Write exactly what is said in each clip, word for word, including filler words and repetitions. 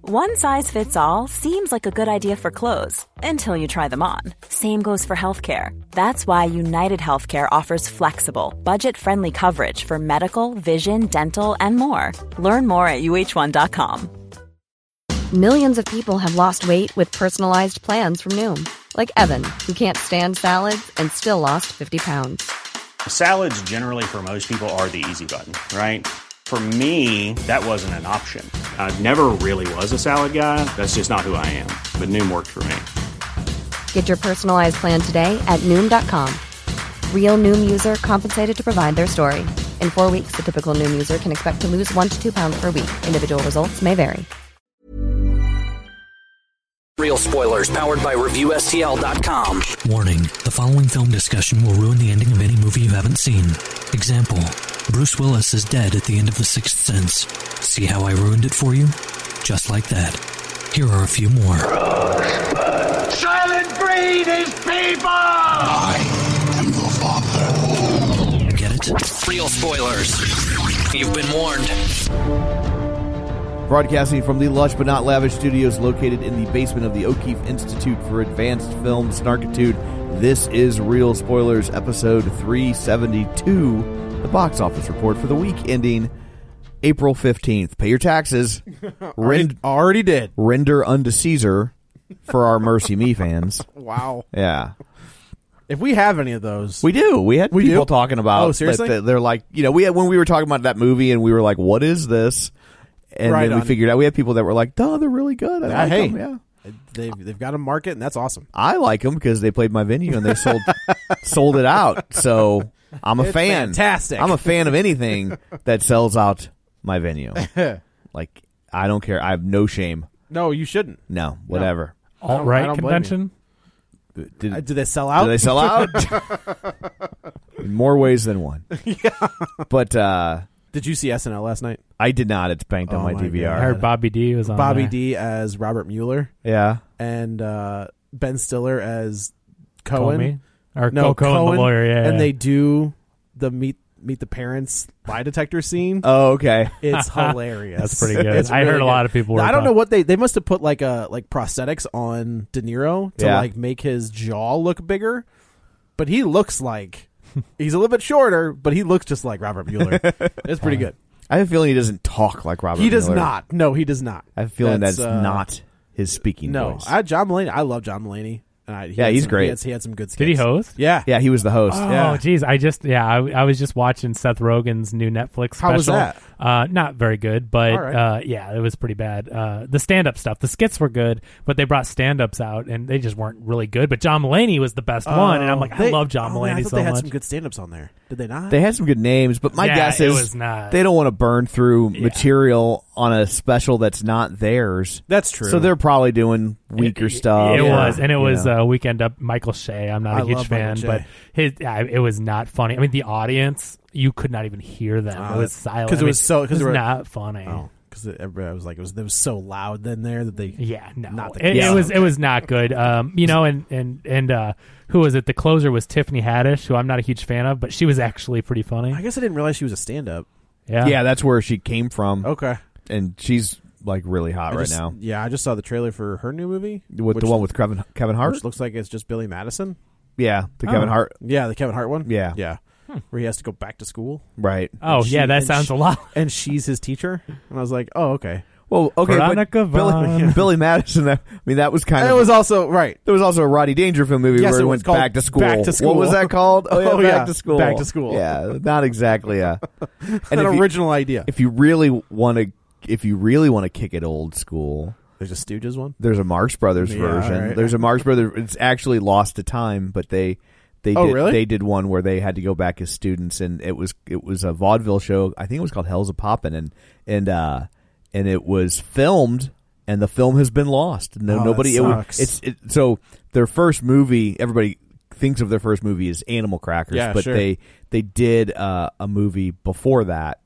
One size fits all seems like a good idea for clothes until you try them on. Same goes for healthcare. That's why United Healthcare offers flexible, budget-friendly coverage for medical, vision, dental, and more. Learn more at U H one dot com. Millions of people have lost weight with personalized plans from Noom. Like Evan, who can't stand salads and still lost fifty pounds. Salads generally for most people are the easy button, right? For me, that wasn't an option. I never really was a salad guy. That's just not who I am. But Noom worked for me. Get your personalized plan today at Noom dot com. Real Noom user compensated to provide their story. In four weeks, the typical Noom user can expect to lose one to two pounds per week. Individual results may vary. Real spoilers powered by Review S T L dot com. Warning, the following film discussion will ruin the ending of any movie you haven't seen. Example, Bruce Willis is dead at the end of The Sixth Sense. See how I ruined it for you? Just like that. Here are a few more. Rosebud. Silent breed is people! I am your father. Get it? Real spoilers. You've been warned. Broadcasting from the lush but not lavish studios located in the basement of the O'Keefe Institute for Advanced Film Snarkitude, this is Real Spoilers, episode three seventy-two, the box office report for the week ending April fifteenth. Pay your taxes. Rend- already did. Render unto Caesar for our Mercy Me fans. Wow. Yeah. If we have any of those. We do. We had we people do? talking about. Oh, seriously? That they're like, you know, we had when we were talking about that movie and we were like, what is this? And right then we on. figured out we had people that were like, "Duh, they're really good." I Yeah, like hey, them. Yeah, they've they've got a market, and that's awesome. I like them because they played my venue and they sold sold it out. So I'm a It's fan. fantastic. I'm a fan of anything that sells out my venue. Like I don't care. I have no shame. No, you shouldn't. No, whatever. I don't- I Alt-right don't blame convention? Did, Uh, do they sell out? do they sell out? In more ways than one. Yeah. But uh, Did you see S N L last night? I did not. It's banked Oh on my, my D V R. I heard Bobby D was on Bobby there. D as Robert Mueller Yeah. and uh, Ben Stiller as Cohen. Comey? Or No, oh, Cohen, the lawyer, yeah. And yeah. they do the meet meet the parents lie detector scene. Oh, okay. It's hilarious. That's pretty good. It's I really heard a good. lot of people were I don't know talking- what they they must have put like a like prosthetics on De Niro to Yeah. like make his jaw look bigger, but he looks like he's a little bit shorter, but he looks just like Robert Mueller. It's pretty good. I have a feeling he doesn't talk like Robert He does Mueller. not. No, he does not. I have a feeling that's, uh, not his speaking No, voice. I John Mulaney. I love John Mulaney. And I, he Yeah, had he's some, great. He had, he had some good skits. Did he host? Yeah. Yeah, he was the host. Oh, Yeah. geez. I just, yeah, I, I was just watching Seth Rogen's new Netflix special. How was that? Uh, not very good, but All right. uh, yeah, it was pretty bad. Uh, the stand-up stuff, the skits were good, but they brought stand-ups out, and they just weren't really good. But John Mulaney was the best one, and I'm like, They- I love John oh, man, I Mulaney thought so they had much. some good stand-ups on there. Did they not? They had some good names, but my Yeah, guess it is was not- they don't want to burn through Yeah. material on a special that's not theirs. That's true. So they're probably doing weaker It- stuff. It was, and it you was know. uh, Weekend Up. Michael Shea. I'm not I a huge love fan, Michael but Shea. his yeah, it was not funny. I mean, the audience, you could not even hear them. Oh, it was that- silent 'cause it I mean, was so- 'cause it was they were- not funny. Oh, because everybody was like, it was, it was so loud in there that they. Yeah, no, Not the it, case. it was it was not good. Um, you know, and and and uh, who was it? The closer was Tiffany Haddish, who I'm not a huge fan of, but she was actually pretty funny. I guess I didn't realize she was a stand-up. Yeah, Yeah, that's where she came from. Okay. And she's like really hot I right just- now. Yeah, I just saw the trailer for her new movie. With which- the one with Kevin Kevin Hart? Which looks like it's just Billy Madison. Yeah, the Oh. Kevin Hart. Yeah, the Kevin Hart one. Yeah. Yeah. Where he has to go back to school. Right. Oh, And she- yeah, that and sounds she- a lot. And she's his teacher. And I was like, oh, okay. Well, okay, Veronica but Billy, Vaughn. Billy Madison. That, I mean, that was kind And of. it was also, right. There was also a Roddy Dangerfield movie Yes, where it he was went called back to school. Back to School. What was that called? Oh, yeah, Oh, back yeah. to school. Back to School. Yeah, not exactly. Yeah, An and if you, original idea. if you really want to, if you really want to kick it old school, There's a Stooges one. there's a Marx Brothers Yeah, version. all right. There's a Marx Brothers. It's actually Lost to Time, but they they Oh, did really? they did one where they had to go back as students, and it was it was a vaudeville show. I think it was called Hell's a Poppin', and and uh and it was filmed. And the film has been lost. No, Oh, that nobody. It, would- sucks. it's it, so their first movie. Everybody thinks of their first movie as Animal Crackers, Yeah, but sure. they they did uh, a movie before that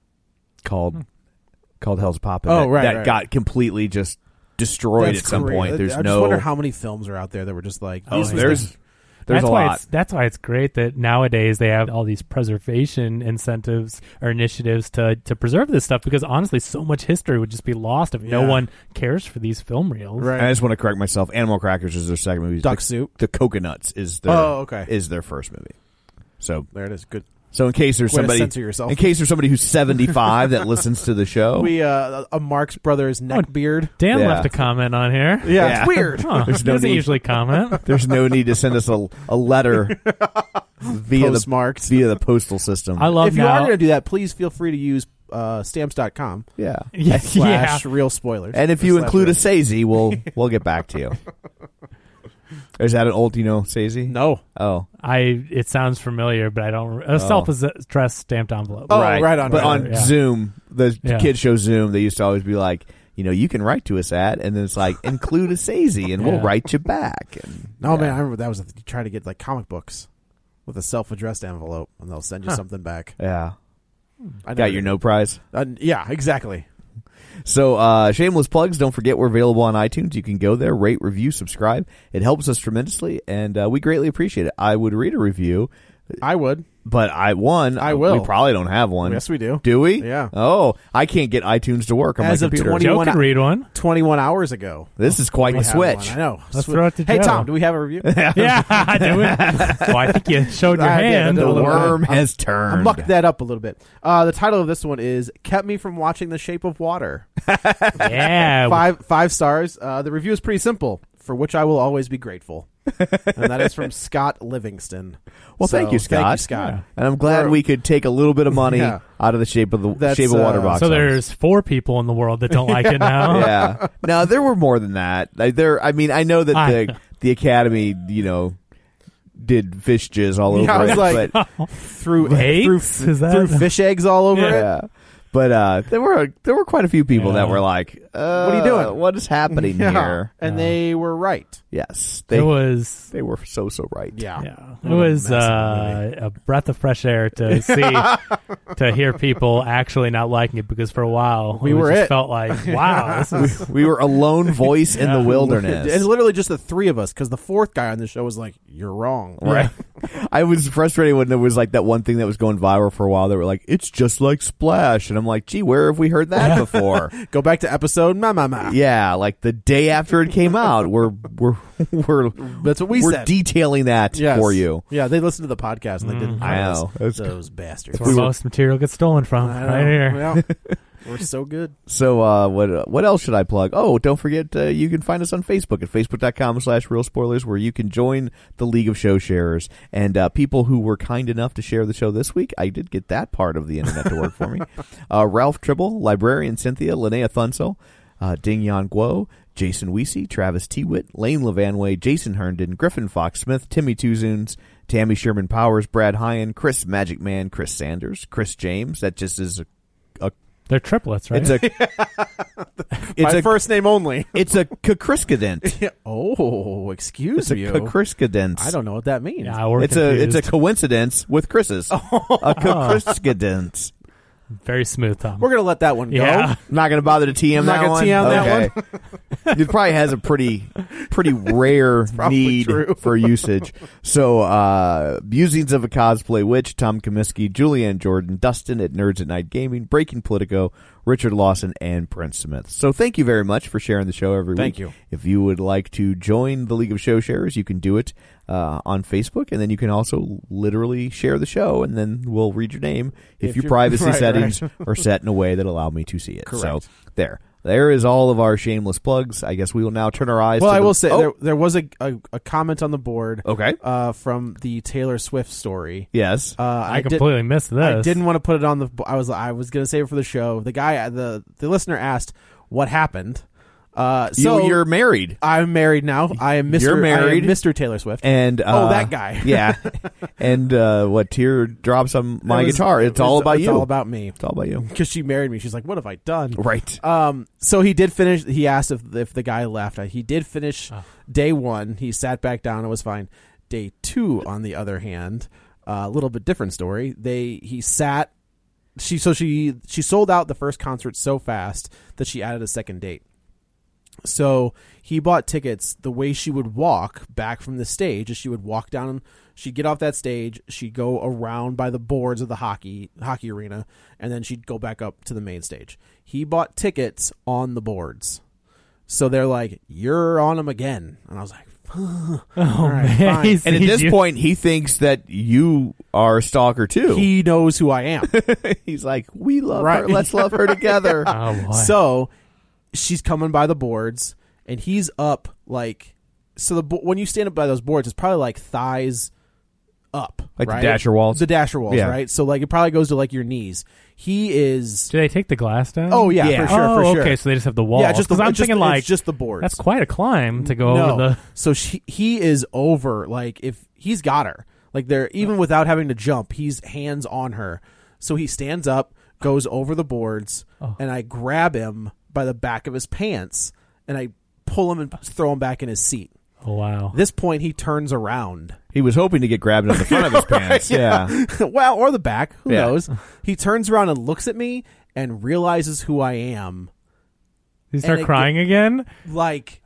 called Hmm. called Hell's Poppin'. Oh, that, right, that right. got completely just destroyed That's at some great. point. There's I just no. wonder how many films are out there that were just like, Oh, this was there's the, There's that's a why lot. It's, that's why it's great that nowadays they have all these preservation incentives or initiatives to to preserve this stuff, because honestly, so much history would just be lost if Yeah. no one cares for these film reels. Right. I just want to correct myself. Animal Crackers is their second movie. Duck the, Soup. The Coconuts is their Oh, okay. is their first movie. So There it is. Good. so in case there's Way to somebody censor yourself. in case there's somebody who's seventy-five that listens to the show. We uh, a Marx Brothers neck beard. Dan Yeah. left a comment on here. Yeah, Yeah. it's weird. Huh, There's he no doesn't need. usually comment. There's no need to send us a, a letter via Postmarked. the via the postal system. I love If you now. are going to do that, please feel free to use uh, stamps dot com yeah. yeah, slash yeah. real spoilers. And if Or you slash include a real- Sazy, we'll we'll get back to you. Is that an old, you know, Sazy? No. Oh. I it sounds familiar, but I don't. A self-addressed stamped envelope. Oh, right on, But right on on, yeah. Zoom, the Yeah. kids show Zoom, they used to always be like, you know, you can write to us at, and then it's like, include a Sazy, and we'll Yeah. write you back. And, No, yeah. man, I remember that was a, you try to get like comic books with a self-addressed envelope, and they'll send you Huh. something back. Yeah. I never Got your did. no prize. Uh, yeah, exactly. So, uh, shameless plugs. Don't forget we're available on iTunes. You can go there, rate, review, subscribe. It helps us tremendously, and uh, we greatly appreciate it. I would read a review, I would. but I one. I will. We probably don't have one. Yes, we do. Do we? Yeah. Oh, I can't get iTunes to work on As my of computer. twenty Joe one can read one. twenty-one hours ago. This is quite We the have switch. one. I know. Let's Swi- throw it to Hey, Joe. Tom, do we have a review? Yeah, do it. Well, I think you showed your I did, I hand. did The a little bit. worm I'm- has I turned. mucked that up a little bit. Uh, the title of this one is "Kept Me from Watching The Shape of Water." Yeah, Five five stars. Uh, the review is pretty simple, for which I will always be grateful. And that is from Scott Livingston. Well, So, thank you, Scott. Thank you, Scott. Yeah. And I'm glad We're- we could take a little bit of money Yeah. out of the shape of the That's, shape of water uh, box. So office. there's four people in the world that don't like it now. yeah. No, there were more than that. Like, there. I mean, I know that I- the the Academy, you know, did fish jizz all over Yeah, I was it, like, but Through Eggs? through, Is that- through fish eggs all over it. yeah. But uh, there were there were quite a few people Yeah. that were like, uh, What are you doing? What is happening Yeah. here?" And Yeah. they were right. Yes, they It was. they were so so right. Yeah. Yeah, it What a was massive uh, a breath of fresh air to see, to hear people actually not liking it, because for a while We it were just it. felt like, wow, this is We were a lone voice in the Yeah. wilderness. And literally just the three of us, because the fourth guy on the show was like, "You're wrong." Right. I was frustrated when there was like that one thing that was going viral for a while. They were like, "It's just like Splash," and I'm like, "Gee, where have we heard that before?" Go back to episode ma ma ma. Yeah, like the day after it came out, we're we're we're That's what we we're said. detailing that Yes. for you. Yeah, they listened to the podcast and they didn't. I tell know. us. That's- Those bastards. where most material gets stolen from, I know. right here. Yeah. We're so good. So uh, what what else should I plug? Oh, don't forget uh, you can find us on Facebook at facebook.com slash real spoilers, where you can join the League of Show Sharers. And uh, people who were kind enough to share the show this week, I did get that part of the internet to work for me. Uh, Ralph Tribble, Librarian Cynthia, Linnea Thunsell, uh, Ding Yan Guo, Jason Weesey, Travis Tewitt, Lane Levanway, Jason Herndon, Griffin Fox Smith, Timmy Tuzoons, Tammy Sherman Powers, Brad Hyan, Chris Magic Man, Chris Sanders, Chris James. That just is a, a They're triplets, right? it's a it's My a first name only. it's a kakriskadent. Oh, excuse It's a you. kakriskadent. I don't know what that means. yeah, we're It's a it's a confused. coincidence with Chris's. A kakriskadent. Very smooth, Tom. We're gonna let that one go. Yeah. Not going to bother to T M I'm that not gonna one. T M that okay. It probably has a pretty pretty rare probably need true. for usage. So, uh, Musings of a Cosplay Witch, Tom Comiskey, Julianne Jordan, Dustin at Nerds at Night Gaming, Breaking Politico, Richard Lawson, and Prince Smith. So thank you very much for sharing the show every Thank week. you. If you would like to join the League of Show Sharers, you can do it uh, on Facebook, and then you can also literally share the show, and then we'll read your name if, If your you're- privacy right, settings right. are set in a way that allow me to see it. Correct. So there. There is all of our shameless plugs. I guess we will now turn our eyes Well, to I the- will say Oh, there, there was a, a a comment on the board. Okay. Uh, from the Taylor Swift story. Yes. Uh, I did- completely missed this. I didn't want to put it on the. I was I was going to save it for the show. The guy, the the listener asked what happened. Uh, so you, you're married. I'm married now. I am Mister You're married. I am Mister Taylor Swift. And uh, Oh, that guy. yeah. And uh, what teardrops on my It was- guitar. It's it was- all about it's you. all about me. It's all about you. Because she married me. She's like, "What have I done?" Right. Um. So he did finish. He asked if if the guy left. He did finish Oh. day one. He sat back down. It was fine. Day two, on the other hand, a uh, little bit different story. They he sat. She so she she sold out the first concert so fast that she added a second date. So he bought tickets. The way she would walk back from the stage is she would walk down. She'd get off that stage. She'd go around by the boards of the hockey hockey arena, and then she'd go back up to the main stage. He bought tickets on the boards. So they're like, "You're on them again," and I was like, "Oh, all right, man, fine." he's- And at he's this you- point, he thinks that you are a stalker too. He knows who I am. He's like, "We love Right. her. Let's love her together." Oh, boy. So she's coming by the boards, and he's up like so. The bo- when you stand up by those boards, it's probably like thighs up, Like the right? dasher walls? The dasher walls, Yeah. right? So like it probably goes to like your knees. He is. Do they take the glass down? Oh yeah, Yeah. for sure, oh, for sure. okay. So they just have the walls. Yeah, just the. 'Cause I'm it's just, thinking it's like just the boards. that's quite a climb to go no. over the. So she, he is over. Like if he's got her, like they're even without having to jump, he's hands on her. So he stands up, goes over the boards, Oh. and I grab him by the back of his pants, and I pull him and throw him back in his seat. Oh, wow. At this point, he turns around. He was hoping to get grabbed on the front of his pants. Yeah. Well, or the back. Who Yeah. knows? He turns around and looks at me and realizes who I am. You start and it crying again? Like,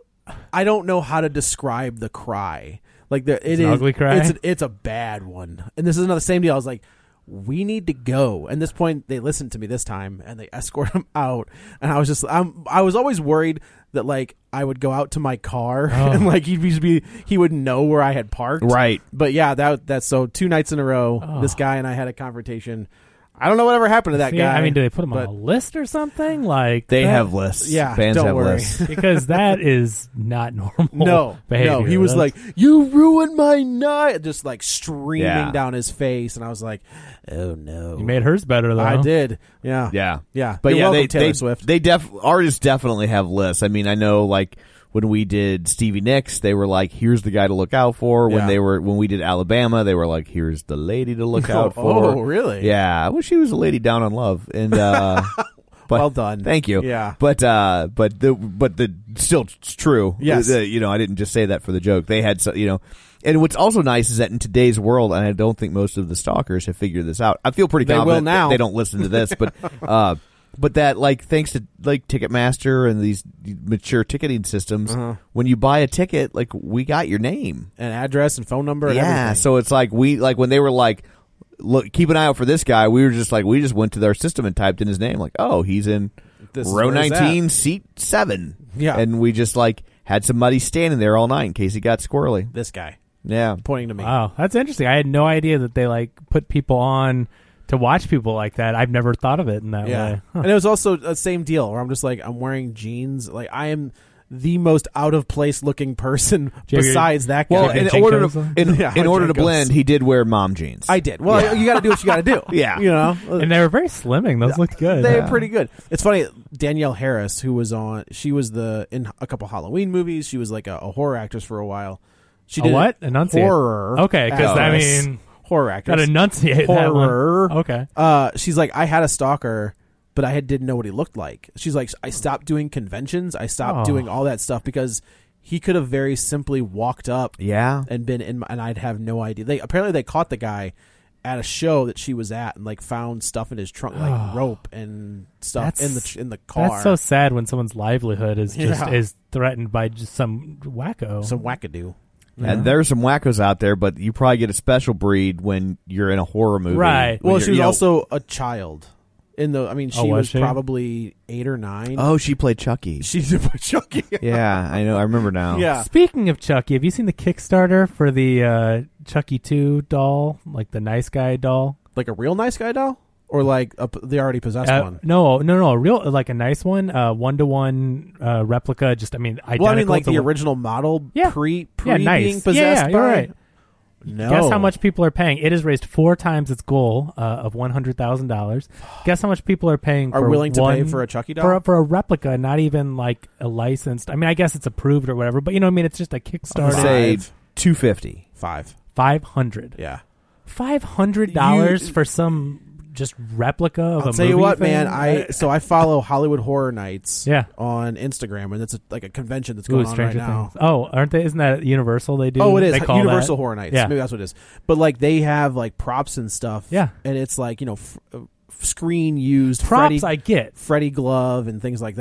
I don't know how to describe the cry. Like the it It's an is- ugly cry? It's a, it's a bad one. And this is another same deal. I was like, we need to go. And this point, they listened to me this time and they escort him out. And I was just, I'm, I was always worried that like I would go out to my car Oh. and like he'd be, he would know where I had parked. Right. But yeah, that that's so two nights in a row. Oh. This guy and I had a confrontation. I don't know whatever happened to that See, guy. I mean, do they put him but on a list or something? Like They that? have lists. Yeah, Bands don't have worry. lists. Because that is not normal. No, behavior. no. He was That's- like, "You ruined my night," just like streaming Yeah. down his face, and I was like, "Oh no!" You made hers better though. I did. Yeah, Yeah. yeah. But You're yeah, welcome, they Taylor they, Swift. they def artists definitely have lists. I mean, I know like when we did Stevie Nicks, they were like, "Here's the guy to look out for." When Yeah. they were when we did Alabama, they were like, "Here's the lady to look out Oh, for." oh, really? Yeah, I wish she was a lady down on love. And uh, but, Well done. Thank you. Yeah. but uh, but the but the still it's true. Yes. The- you know, I didn't just say that for the joke. They had so, you know. And what's also nice is that in today's world, and I don't think most of the stalkers have figured this out. I feel pretty They will confident that now. they don't listen to this, but uh, but that like thanks to like Ticketmaster and these mature ticketing systems, Uh-huh. when you buy a ticket, like we got your name, An address and phone number. And yeah. everything. So it's like we like when they were like, look, keep an eye out for this guy. We were just like we just went to their system and typed in his name, like, oh, he's in This is row where he's nineteen, at. seat seven. Yeah. and we just like had somebody standing there all night in case he got squirrely. This guy Yeah. pointing to me. Wow, that's interesting. I had no idea that they like put people on to watch people like that. I've never thought of it in that Yeah, way. Huh. and it was also the same deal where I'm just like, I'm wearing jeans. Like I am the most out of place looking person you have your- besides that guy. Well, Okay, in Jinkos order to on? in, Yeah, in order to Jinkos. blend, he did wear mom jeans. I did. Well, Yeah. you got to do what you got to do. Yeah. you know, And they were very slimming. Those looked good. They're pretty good. It's funny. Danielle Harris, who was on, she was the in a couple Halloween movies. She was like a, a horror actress for a while. She A did what? Enunciate. horror. Okay, because I actress. mean, horror actress. gotta enunciate that one. horror. Okay. Uh, she's like, I had a stalker, but I had, didn't know what he looked like. She's like, I stopped doing conventions. I stopped Oh. doing all that stuff because he could have very simply walked up yeah. and been in, my, and I'd have no idea. They apparently they caught the guy at a show that she was at and like found stuff in his trunk, like rope and stuff That's- in the tr- in the car. That's so sad when someone's livelihood is just Yeah. is threatened by just some wacko. Some wackadoo. And there's some wackos out there, but you probably get a special breed when you're in a horror movie. Right. When Well, you're- she was you know- also a child. In the, I mean, she Oh, was was she? probably eight or nine. Oh, she played Chucky. She did play Chucky. Yeah, I know. I remember now. Yeah. Speaking of Chucky, have you seen the Kickstarter for the uh, Chucky two doll, like the nice guy doll? Like a real nice guy doll, or like a, the already possessed Uh, one. no, no, no, a real like a nice one, uh, one to one uh, replica. Just I mean, identical Well, I mean, like to the what- original model Yeah. pre pre yeah, nice. being possessed yeah, by. you're right. No. Guess how much people are paying? It has raised four times its goal uh, of one hundred thousand dollars. Guess how much people are paying? Are for willing to one, pay for a Chucky doll? for a, for a replica, not even like a licensed. I mean, I guess it's approved or whatever, but you know, what I mean, it's just a Kickstarter. Say Five. two fifty. Five. Five hundred. Yeah. Five hundred dollars You- for some just replica of I'll a tell you movie what, thing? man. I so I follow Hollywood Horror Nights. Yeah. On Instagram, and it's a, like a convention that's Ooh, going on right Stranger now. Things. Oh, aren't they? Isn't that Universal? They do. Oh, it is They call Universal that? Horror Nights. Yeah. Maybe that's what it is. But like they have like props and stuff. Yeah. and it's like you know f- uh, screen used Props Freddy, I get. Freddy glove and things like that.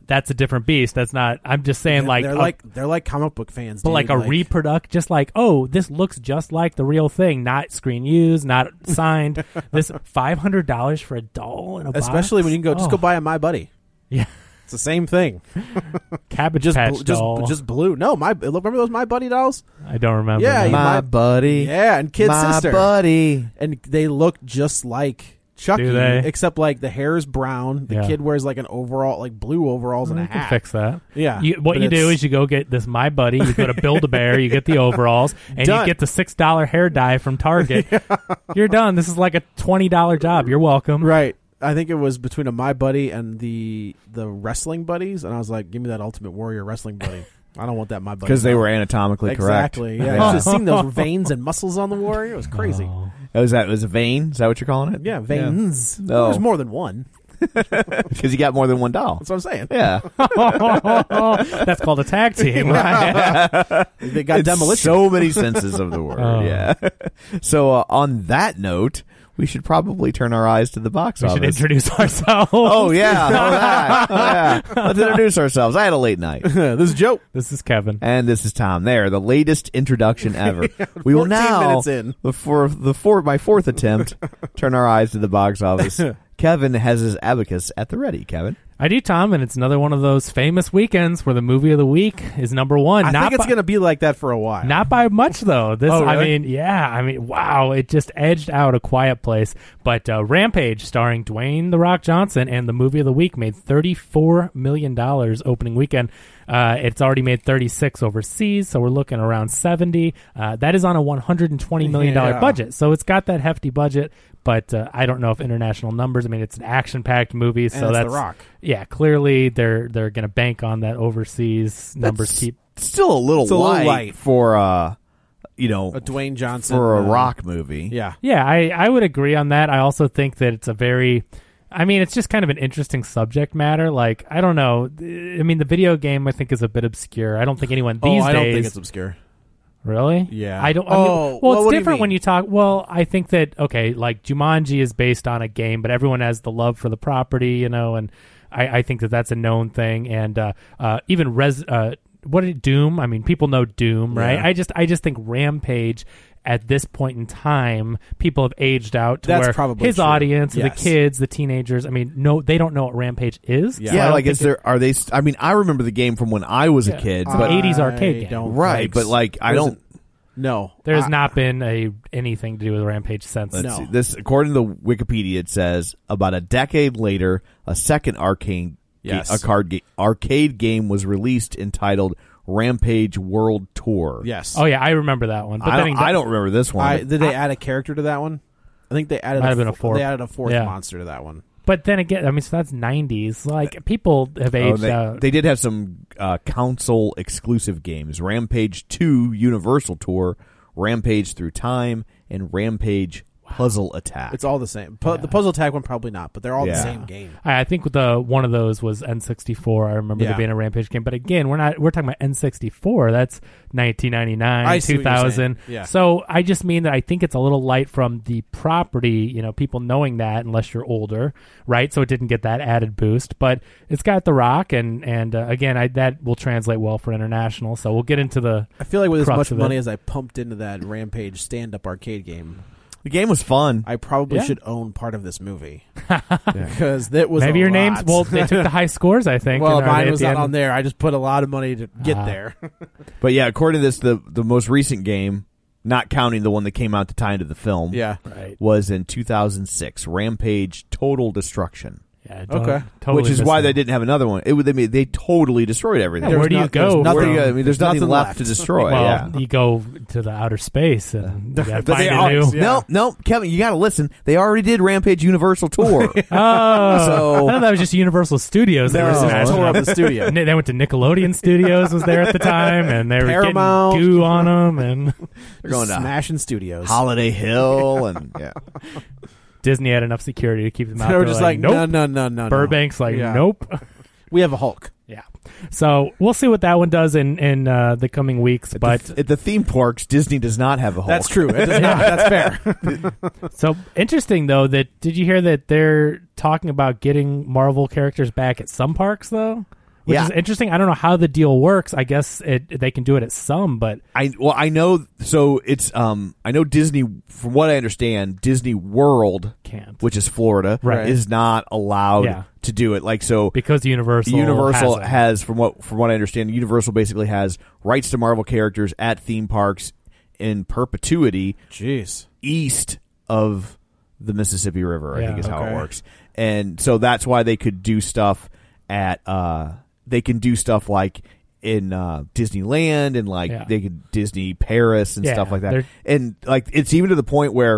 that's a different beast. That's not. I'm just saying, they're, like, they're a, like they're like comic book fans, but dude. like a like, reproduct, just like, oh, this looks just like the real thing, not screen used, not signed. This five hundred dollars for a doll in a box, especially when you can go just oh. go buy a My Buddy. Yeah, it's the same thing. Cabbage just Patch bl- doll. just just blue. No, my remember those My Buddy dolls? I don't remember. Yeah, that. My, my buddy. Yeah, and Kid's my sister. buddy. And they look just like Chucky, Do they? except like the hair is brown. The Yeah. kid wears like an overall, like blue overalls Well, and a you can hat. fix that. Yeah. You, what but you do it's- is you go get this My Buddy. You go to Build-A-Bear. You get the overalls, and Done. you get the six dollar hair dye from Target. You're done. This is like a twenty dollar job. You're welcome. Right. I think it was between a My Buddy and the the wrestling buddies, and I was like, "Give me that Ultimate Warrior wrestling buddy." I don't want that My Buddy Because they were anatomically exactly. correct. Yeah, Yeah. just seeing those veins and muscles on the Warrior, it was crazy. Oh. Oh, is that was a vein? Is that what you're calling it? Yeah, veins. Yeah. Well, Oh. there's more than one. Because you got more than one doll. That's what I'm saying. Yeah. That's called a tag team, right? They got It's demolition. so many senses of the word. Oh. Yeah. So uh, on that note, we should probably turn our eyes to the box We office. should introduce ourselves. Oh yeah, oh, that. Oh, yeah. Let's introduce ourselves. I had a late night, this is Joe. This is Kevin. and this is Tom. There, the latest introduction ever. We will fourteen now, minutes in. before the four, my fourth attempt, turn our eyes to the box office. Kevin has his abacus at the ready. Kevin, I do, Tom, and it's another one of those famous weekends where the movie of the week is number one. I not think it's by, going to be like that for a while. Not by much, though. This, Oh, I really? mean, yeah, I mean, wow, it just edged out A Quiet Place. But uh, Rampage, starring Dwayne The Rock Johnson, and the movie of the week made thirty-four million dollars opening weekend. Uh, it's already made thirty-six overseas, so we're looking around seventy. Uh, that is on a one hundred twenty million dollars Yeah. budget, so it's got that hefty budget. But uh, I don't know if international numbers. I mean, it's an action-packed movie, so it's The that's Rock. Yeah, clearly they're they're going to bank on that overseas numbers. That's Keep still a little, It's a little light, light. for uh, you know, A Dwayne Johnson for a uh, rock movie. Yeah. Yeah, I, I would agree on that. I also think that it's a very, I mean, it's just kind of an interesting subject matter. Like, I don't know. I mean, the video game I think is a bit obscure. I don't think anyone these oh, I days. don't think it's obscure. Really? Yeah. I don't. I mean, Oh, well, well, it's what do you different mean? when you talk. Well, I think that okay, like Jumanji is based on a game, but everyone has the love for the property, you know, and I, I think that that's a known thing. And uh, uh, even Res, uh, what did Doom? I mean, people know Doom, right? Yeah. I just, I just think Rampage. At this point in time, people have aged out to That's where probably his true. audience, Yes. the kids, the teenagers. I mean, no, they don't know what Rampage is. Yeah. so I Yeah, don't like think is there are they? st- I mean, I remember the game from when I was Yeah. a kid, It's but an eighties arcade I game. don't right, think but so. like I There's don't. a- No. There has I- not been a anything to do with Rampage since. Let's No. see. This, according to Wikipedia, it says about a decade later, a second arcade, Yes. a card ga- arcade game was released entitled Rampage World Tour. Yes. Oh yeah, I remember that one. But I then don't, again- I don't remember this one. I, but did they add a character to that one? I think they added Might a, have been a fo- fourth. They added a fourth Yeah. monster to that one. But then again, I mean, so that's nineties. Like people have Oh, aged they, out. they did have some uh, console exclusive games: Rampage two Universal Tour, Rampage Through Time, and Rampage Puzzle Attack. It's all the same. Pu- Yeah. The puzzle tag one probably not, but they're all Yeah. the same game. I, I think the one of those was N sixty-four. I remember Yeah. there being a Rampage game. But again, we're not. We're talking about N sixty-four. That's nineteen ninety-nine, I see two what you're thousand. saying. Yeah. So I just mean that I think it's a little light from the property. You know, people knowing that unless you're older, right? So it didn't get that added boost. But it's got The Rock, and and uh, again, I, that will translate well for international. So we'll get into the. I feel like with as crux much of money it. as I pumped into that Rampage stand-up arcade game, the game was fun. I probably Yeah. should own part of this movie because that was Maybe a your lot. names. Well, they took the high scores. I think. well, and are they mine at was the not end? on there. I just put a lot of money to get Ah. there. But yeah, according to this, the the most recent game, not counting the one that came out to tie into the film, yeah. Right. was in two thousand six, Rampage Total Destruction. Yeah. don't- Okay. Totally which is missed why it. they didn't have another one. It would they made they totally destroyed everything. Yeah, There where was do you not- go? there's Where nothing- do you go? I mean, there's, nothing, nothing left, left. to destroy. Well, yeah. you go to the outer space and you gotta But find they a are, new. Yeah. no, no, Kevin, you got to listen. They already did Rampage Universal Tour. Oh, So- I thought that was just Universal Studios. They No, were they smashing tore up. up the studio. And they went to Nickelodeon Studios was there at the time, and they were Paramount. getting goo on them. And They're going to Smashing Studios. Holiday Hill, and yeah, Disney had enough security to keep them out. They were They're just like, nope. no, no, no, no, no. Burbank's like, Yeah. nope. We have a Hulk. Yeah. So we'll see what that one does in in uh, the coming weeks. at But the, at the theme parks, Disney does not have a Hulk. That's true. It does not. That's fair. so interesting though that did you hear that they're talking about getting Marvel characters back at some parks though? which Yeah. is interesting. I don't know how the deal works. I guess it, they can do it at some, but I well, I know. So it's um, I know Disney. From what I understand, Disney World Can't. which is Florida, Right. is not allowed Yeah. to do it. Like so, because Universal Universal has, has, from what from what I understand, Universal basically has rights to Marvel characters at theme parks in perpetuity. Jeez. East of the Mississippi River, I Yeah, think is how okay. it works. And so that's why they could do stuff at uh they can do stuff like in uh Disneyland and like Yeah. they could Disney Paris and Yeah, stuff like that. they're- And like it's even to the point where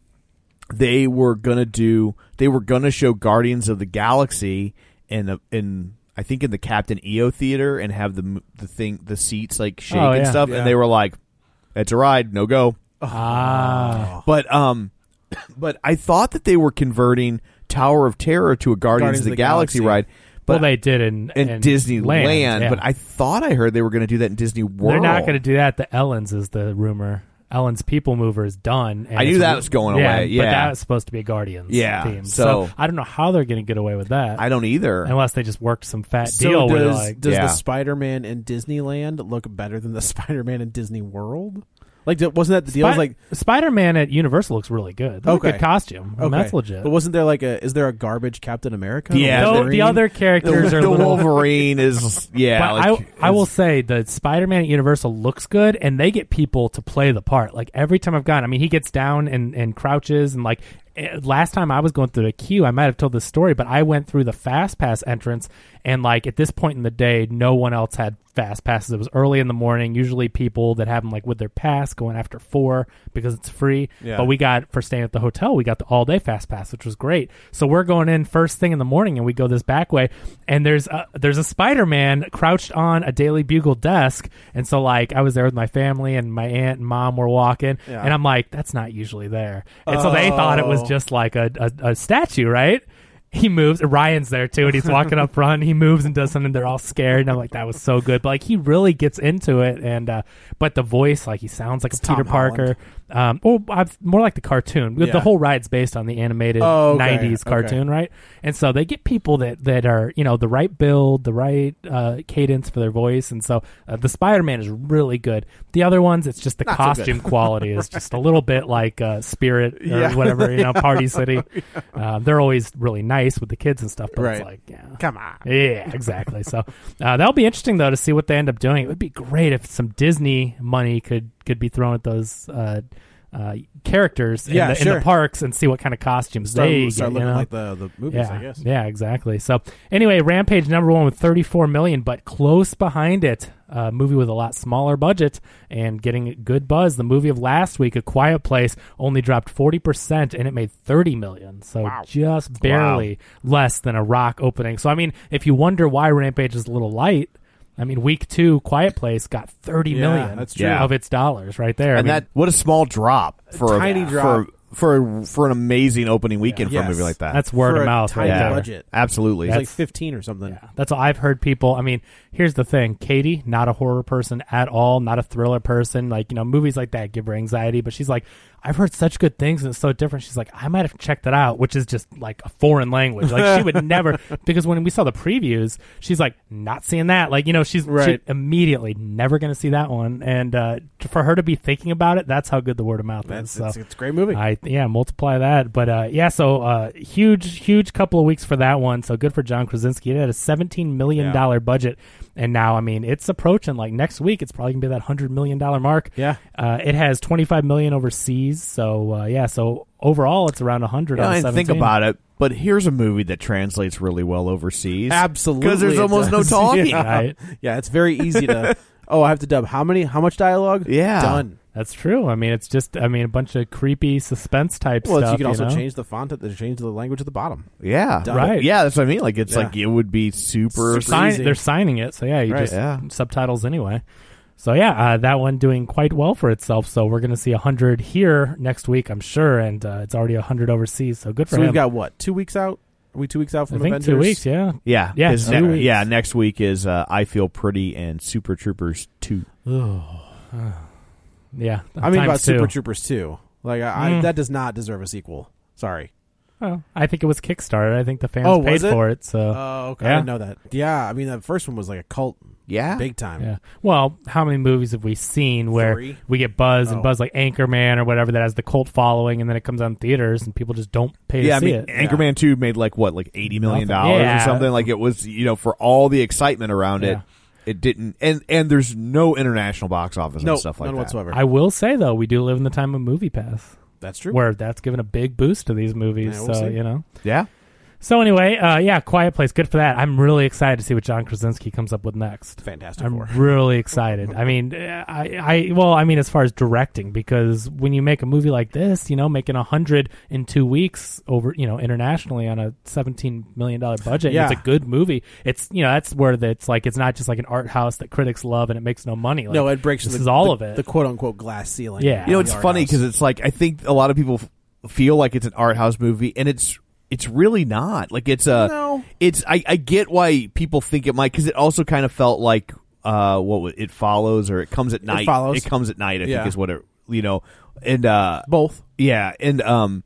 they were going to do they were going to show Guardians of the Galaxy in a, in I think in the Captain E O theater and have the the thing the seats like shake Oh, and yeah. stuff Yeah. and they were like it's a ride, no go. Ah. But um, but I thought that they were converting Tower of Terror to a Guardians, of the, Galaxy, ride. But well, they did in, in, in Disneyland, yeah. but I thought I heard they were going to do that in Disney World. They're not going to do that. The Ellens is the rumor. Ellen's People Mover is done. and I knew it's- that was going yeah, away, yeah. but that was supposed to be a Guardians Yeah, theme. so- I don't know how they're going to get away with that. I don't either. Unless they just worked some fat So deal where they're does, like, does Yeah. the Spider-Man in Disneyland look better than the Spider-Man in Disney World? Like, th- wasn't that the deal? Spi- Was like, Spider-Man at Universal looks really good. That's Okay. a good costume. I mean, okay, that's legit. But wasn't there like a? Is there a garbage Captain America? Yeah, No, Wolverine? the other the, characters are the little. Wolverine is yeah. But like, I, I will it's- say the Spider-Man at Universal looks good, and they get people to play the part. Like every time I've gone, I mean, he gets down and, and crouches, and like eh, last time I was going through the queue, I might have told this story, but I went through the Fast Pass entrance, and like at this point in the day, no one else had Fast Passes. It was early in the morning. Usually, people that have them like with their pass going after four because it's free. Yeah. But we got for staying at the hotel, we got the all day Fast Pass, which was great. So we're going in first thing in the morning, and we go this back way, and there's a, there's a Spider-Man crouched on a Daily Bugle desk, and so like I was there with my family, and my aunt and mom were walking, Yeah. and I'm like, that's not usually there, and so they thought it was Oh. just like a, a, a statue, right? He moves. Ryan's there too, and he's walking up front. He moves and does something. They're all scared, and I'm like, "That was so good." But like, he really gets into it, and uh, but the voice, like, he sounds like It's a Peter Tom Parker. Um, well, I've, more like the cartoon. Yeah. The whole ride's based on the animated Oh, okay. nineties Okay. cartoon, right? And so they get people that that are you know the right build, the right uh, cadence for their voice, and so uh, the Spider-Man is really good. The other ones, it's just the Not so good. costume quality is just a little bit like uh, Spirit or Yeah. whatever, you know, Party City. Um, they're always really nice with the kids and stuff, but Right. it's like, yeah. Come on. Yeah, exactly. So uh, that'll be interesting, though, to see what they end up doing. It would be great if some Disney money could, could be thrown at those uh, uh, characters in, Yeah, the, in sure. the parks and see what kind of costumes Start, they start get, you looking know? like the the movies, yeah, I guess. yeah, exactly. So anyway, Rampage number one with thirty-four million, but close behind it, a movie with a lot smaller budget and getting good buzz. The movie of last week, A Quiet Place, only dropped forty percent and it made thirty million. So Wow. just barely less than a Rock opening. So I mean, if you wonder why Rampage is a little light, I mean, week two, Quiet Place got thirty Yeah, million that's true. of its dollars right there. I and mean, that what a small drop for tiny a, drop. for for for an amazing opening weekend Yeah. for a movie Yes. like that. that's word For of a mouth tiny right there. budget. Absolutely. It was like That's- fifteen or something. Yeah, that's all I've heard people. I mean, here's the thing. Katie, not a horror person at all, not a thriller person. Like, you know, movies like that give her anxiety, but she's like, I've heard such good things and it's so different. She's like, I might have checked it out, which is just like a foreign language. Like, she would never, because when we saw the previews, she's like, not seeing that. Like, you know, she's Right. she immediately never going to see that one. And uh, for her to be thinking about it, that's how good the word of mouth That's is. So. it's, it's a great movie. I yeah, multiply that. But uh, yeah, so uh, huge, huge couple of weeks for that one. So good for John Krasinski. It had a seventeen million dollar Yeah. budget, and now I mean it's approaching. Like next week, it's probably gonna be that hundred million dollar mark. Yeah. uh, it has twenty five million overseas. So uh, yeah, so overall, it's around a hundred. Yeah, on the and think seventeen. about it. But here's a movie that translates really well overseas. Absolutely, because there's it almost no does. talking. Yeah. Right. Yeah, it's very easy to. Oh, I have to dub. How many? How much dialogue? Yeah. Done. That's true. I mean, it's just I mean a bunch of creepy suspense type Well, stuff. you can also know? change the font. At the change the language at the bottom. Yeah, Done. Right. Yeah, that's what I mean. Like it's Yeah. like it would be super. Super Sign, easy. they're signing it, so yeah, you Right. just Yeah. subtitles anyway. So yeah, uh, that one doing quite well for itself. So we're going to see a hundred here next week, I'm sure, and uh, it's already a hundred overseas. So good for So him. we've got what? Two weeks out? Are we two weeks out I from think Avengers? two weeks. Yeah, Yeah, Yeah, 'cause two ne- weeks. yeah. Next week is uh, I Feel Pretty and Super Troopers two. yeah. I mean times about two. Super Troopers two. Like I, I, Mm. that does not deserve a sequel. Sorry. Well, I think it was Kickstarter. I think the fans Oh, paid was it? for it. So, Oh, okay. yeah. I didn't know that. Yeah, I mean, that first one was like a cult. Yeah? Big time. Yeah. Well, how many movies have we seen where Three. we get buzz and Oh. buzz like Anchorman or whatever that has the cult following, and then it comes out in theaters and people just don't pay Yeah, I to see mean, it. Anchorman two made like what, like eighty million dollars Yeah. or something. Like it was, you know, for all the excitement around it, Yeah. it didn't. And and there's no international box office No, and stuff like none that. whatsoever. I will say though, we do live in the time of Movie Pass, That's true. where that's given a big boost to these movies. Yeah, we'll so see. you know. Yeah, So anyway, uh, yeah, Quiet Place, good for that. I'm really excited to see what John Krasinski comes up with next. Fantastic I'm Four. really excited. I mean, I, I, well, I mean, as far as directing, because when you make a movie like this, you know, making a hundred in two weeks over, you know, internationally on a seventeen million dollar budget, Yeah. it's a good movie. It's, you know, that's where the, it's like it's not just like an art house that critics love and it makes no money. Like, No, it breaks this the, is all the, of it. the quote unquote glass ceiling. Yeah. you know, of it's the funny art because house. it's like I think a lot of people f- feel like it's an art house movie, and it's it's really not. Like it's a, No. it's I, I get why people think it might, because it also kind of felt like uh what was- it follows or it comes at night. Follows. It comes at night. I Yeah. think is what it, you know, and uh both. yeah, and um,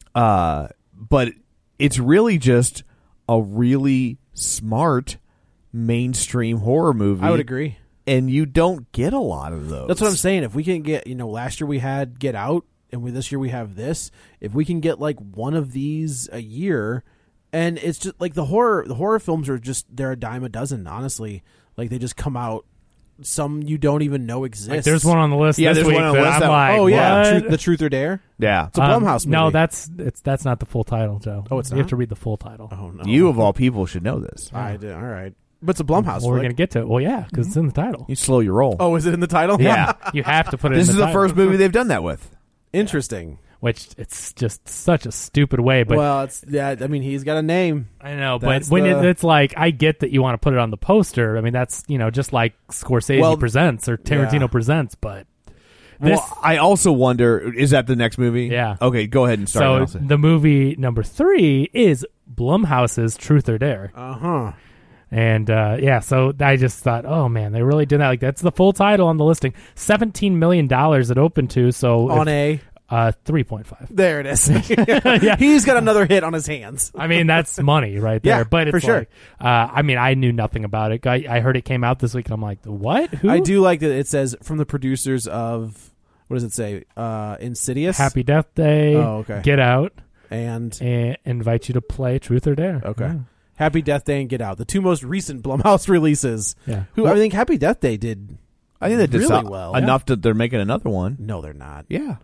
uh, but it's really just a really smart mainstream horror movie. I would agree. and you don't get a lot of those. That's what I'm saying. If we can get, you know, last year we had Get Out, and we, this year we have this. If we can get like one of these a year, and it's just like the horror, the horror films are just they're a dime a dozen. Honestly, like they just come out. Some you don't even know exist. Like, there's one on the list. Yeah, this there's week one on the that list I'm that- like, oh yeah, what? Truth, the Truth or Dare. Yeah, It's a Um, Blumhouse movie. No, that's it's that's not the full title, Joe. Oh, it's You have not? to read the full title. Oh no, you of all people should know this. I did. All right, but it's a Blumhouse. Well, we're flick. gonna get to it. Well, yeah, because it's in the title. You slow your roll. Oh, is it in the title? Yeah. You have to put it. This in is the the title. first movie they've done that with. Interesting. Which it's just such a stupid way, but well, it's yeah. I mean, he's got a name. I know, but That's when the- it, it's like, I get that you want to put it on the poster. I mean, that's, you know, just like Scorsese Well, presents or Tarantino yeah. presents, but this. Well, I also wonder, is that the next movie? Yeah. Okay, go ahead and start. So the movie number three is Blumhouse's Truth or Dare. Uh huh. And uh, yeah, so I just thought, oh man, they really did that. Like, that's the full title on the listing. seventeen million dollars it opened to. So On if- a uh, three point five. there it is. Yeah. He's got another hit on his hands. I mean, that's money right there. Yeah, but it's for sure. like, uh, I mean, I knew nothing about it. I, I heard it came out this week, and I'm like, what? Who? I do like that it says from the producers of what does it say? Uh, Insidious, Happy Death Day. Oh, okay. Get Out, and and invite you to play Truth or Dare. okay, Yeah. Happy Death Day and Get Out, the two most recent Blumhouse releases. Yeah. Who I think Happy Death Day did. I think they did really so- well. enough that they're making another one. No, they're not. Yeah.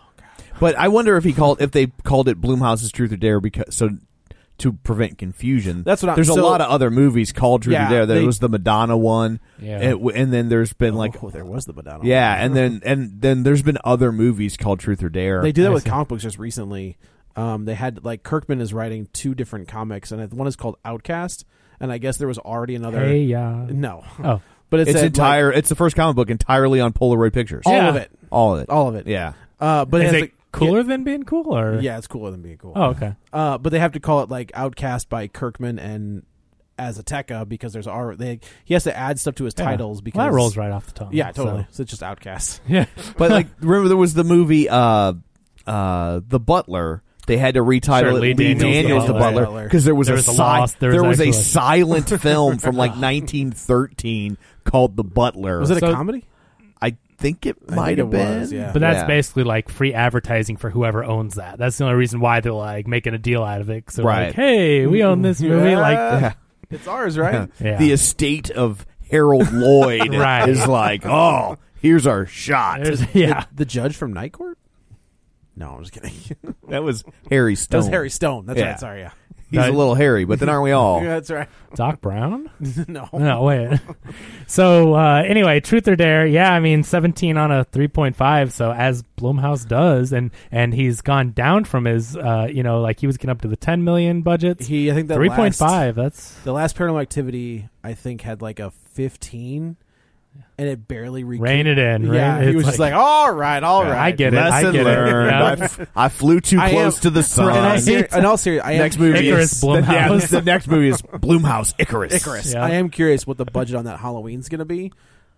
But I wonder if he called if they called it Blumhouse's Truth or Dare because so to prevent confusion. That's what I'm- There's a so- lot of other movies called Truth Yeah, or Dare. There they- was the Madonna one, Yeah. and, w- and then there's been like oh, there was the Madonna. yeah, one. and then and then there's been other movies called Truth or Dare. They do that I with see. comic books just recently. Um, they had like Kirkman is writing two different comics, and one is called Outcast, and I guess there was already another. Hey, yeah. No, Oh, but it It's said, entire. it's the first comic book entirely on Polaroid pictures. like, all Yeah. of it, All of it. all of it. Yeah. Uh, but it is has it like- cooler than being cool, or Yeah, it's cooler than being cool. Oh, okay. Uh, but they have to call it like Outcast by Kirkman and Azteca because there's already they, he has to add stuff to his Yeah. titles because Well, that rolls right off the tongue. Yeah, totally. so- So, it's just Outcast. Yeah, But like, remember there was the movie uh, uh, The Butler. They had to retitle Sure, it Lee Lee Daniels, Daniels, The The Butler. Butler because there was There a was a si- loss- there was there was a actually- silent film from like nineteen thirteen called The Butler. Was it a So- comedy? I think it I might think have it been. was, yeah. but that's Yeah. basically like free advertising for whoever owns that. That's the only reason why they're like making a deal out of it. So Right. like, hey, we own this movie. Yeah. Like, Yeah. It's ours, right? yeah. The estate of Harold Lloyd Right. is like, oh, here's our shot. There's- yeah. The, the judge from Night Court? No, I'm just kidding. That was Harry That Stone. was Harry Stone. That's Yeah. right. Sorry, yeah. He's a little hairy, but then aren't we all? Yeah, that's right. Doc Brown? no. No, wait. So uh, anyway, Truth or Dare? Yeah, I mean, seventeen on a three point five. So as Blumhouse does, and and he's gone down from his, uh, you know, like he was getting up to the ten million budgets. He, I think that three point five. That's The last Paranormal Activity, I think, had like a fifteen, and it barely recouped. rein it in. Yeah, rein- he it's was just like, all right, all right. I get it. I Lesson get learned. it. Yeah. I, f- I flew too I close am- to the sun. In all, seri- in all serious, I am next movie Icarus is the, yeah, Blumhouse. the next movie is Blumhouse Icarus. Icarus. Yeah. I am curious what the budget on that Halloween's going to be,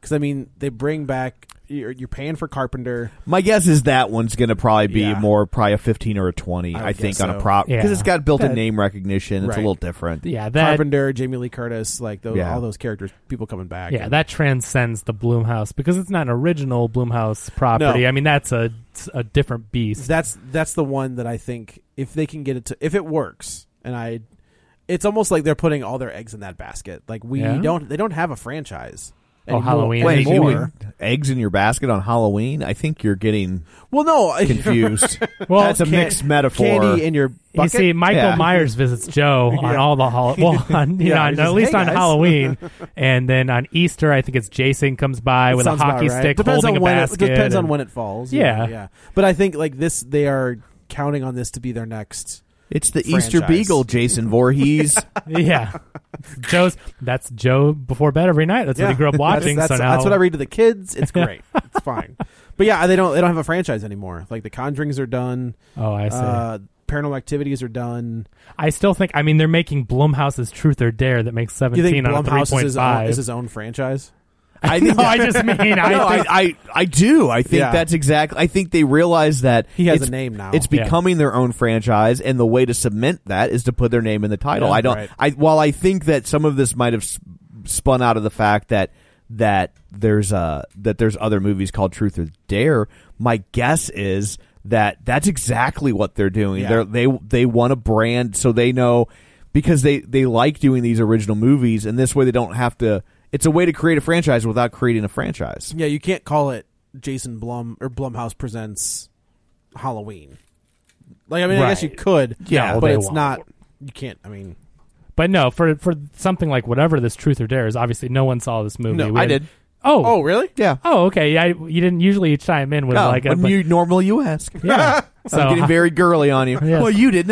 Because I mean, they bring back. You're, you're paying for Carpenter. My guess is that one's going to probably be Yeah. more probably a fifteen or a twenty. I I, think guess on so. a prop because Yeah. it's got built-in That- name recognition. It's Right. a little different. Yeah, that Carpenter, Jamie Lee Curtis, like those, Yeah. all those characters, people coming back. yeah, that transcends the Blumhouse because it's not an original Blumhouse property. No. I mean, that's a a different beast. That's that's the one that I think if they can get it to if it works, and I, it's almost like they're putting all their eggs in that basket. Like we Yeah? don't, they don't have a franchise. Oh, anymore- Halloween. Wait, you anymore. mean eggs in your basket on Halloween? I think you're getting Well, no, confused. Well, That's a can- mixed metaphor. Candy in your You bucket. see, Michael Yeah. Myers visits Joe on all the hol- well, on, you Yeah, know, on- he's at just, least "Hey, on guys." Halloween, and then on Easter, I think it's Jason comes by That with a sounds about hockey right. stick Depends holding on a when basket. It depends on and- when it falls. Yeah. yeah. But I think like this, they are counting on this to be their next. It's the Easter Franchise. Beagle, Jason Voorhees. yeah, Joe's that's Joe before bed every night. That's what he grew up watching. That's, that's, so now that's what I read to the kids. It's great. It's fine. But yeah, they don't they don't have a franchise anymore. Like the Conjurings are done. Oh, I see. Uh, Paranormal Activities are done. I still think. I mean, they're making Blumhouse's Truth or Dare that makes You think seventeen on a three Blumhouse is point his, own, five. is his own franchise? I no, think I just mean I no, I, think I, I do. I think Yeah. that's exactly. I think they realize that He has it's, a name now. It's Yeah. becoming their own franchise, and the way to cement that is to put their name in the title. Yeah, I don't. right. I while I think that some of this might have s- spun out of the fact that that there's uh that there's other movies called Truth or Dare. My guess is that that's exactly what they're doing. Yeah. They're, they they want a brand, so they know because they they like doing these original movies, and this way they don't have to. It's a way to create a franchise without creating a franchise. Yeah, you can't call it Jason Blum or Blumhouse Presents Halloween. Like, I mean, I guess you Right. could. Yeah, well, but they it's won't. not. You can't. I mean, But no, for for something like whatever this Truth or Dare is, obviously no one saw this movie. No, We I didn't- did. Oh, oh, really? Yeah. oh, okay. Yeah, you didn't usually chime in with No, like a, when but- you normally you ask. yeah. So I'm getting how, very girly on you. Yes. Well, you didn't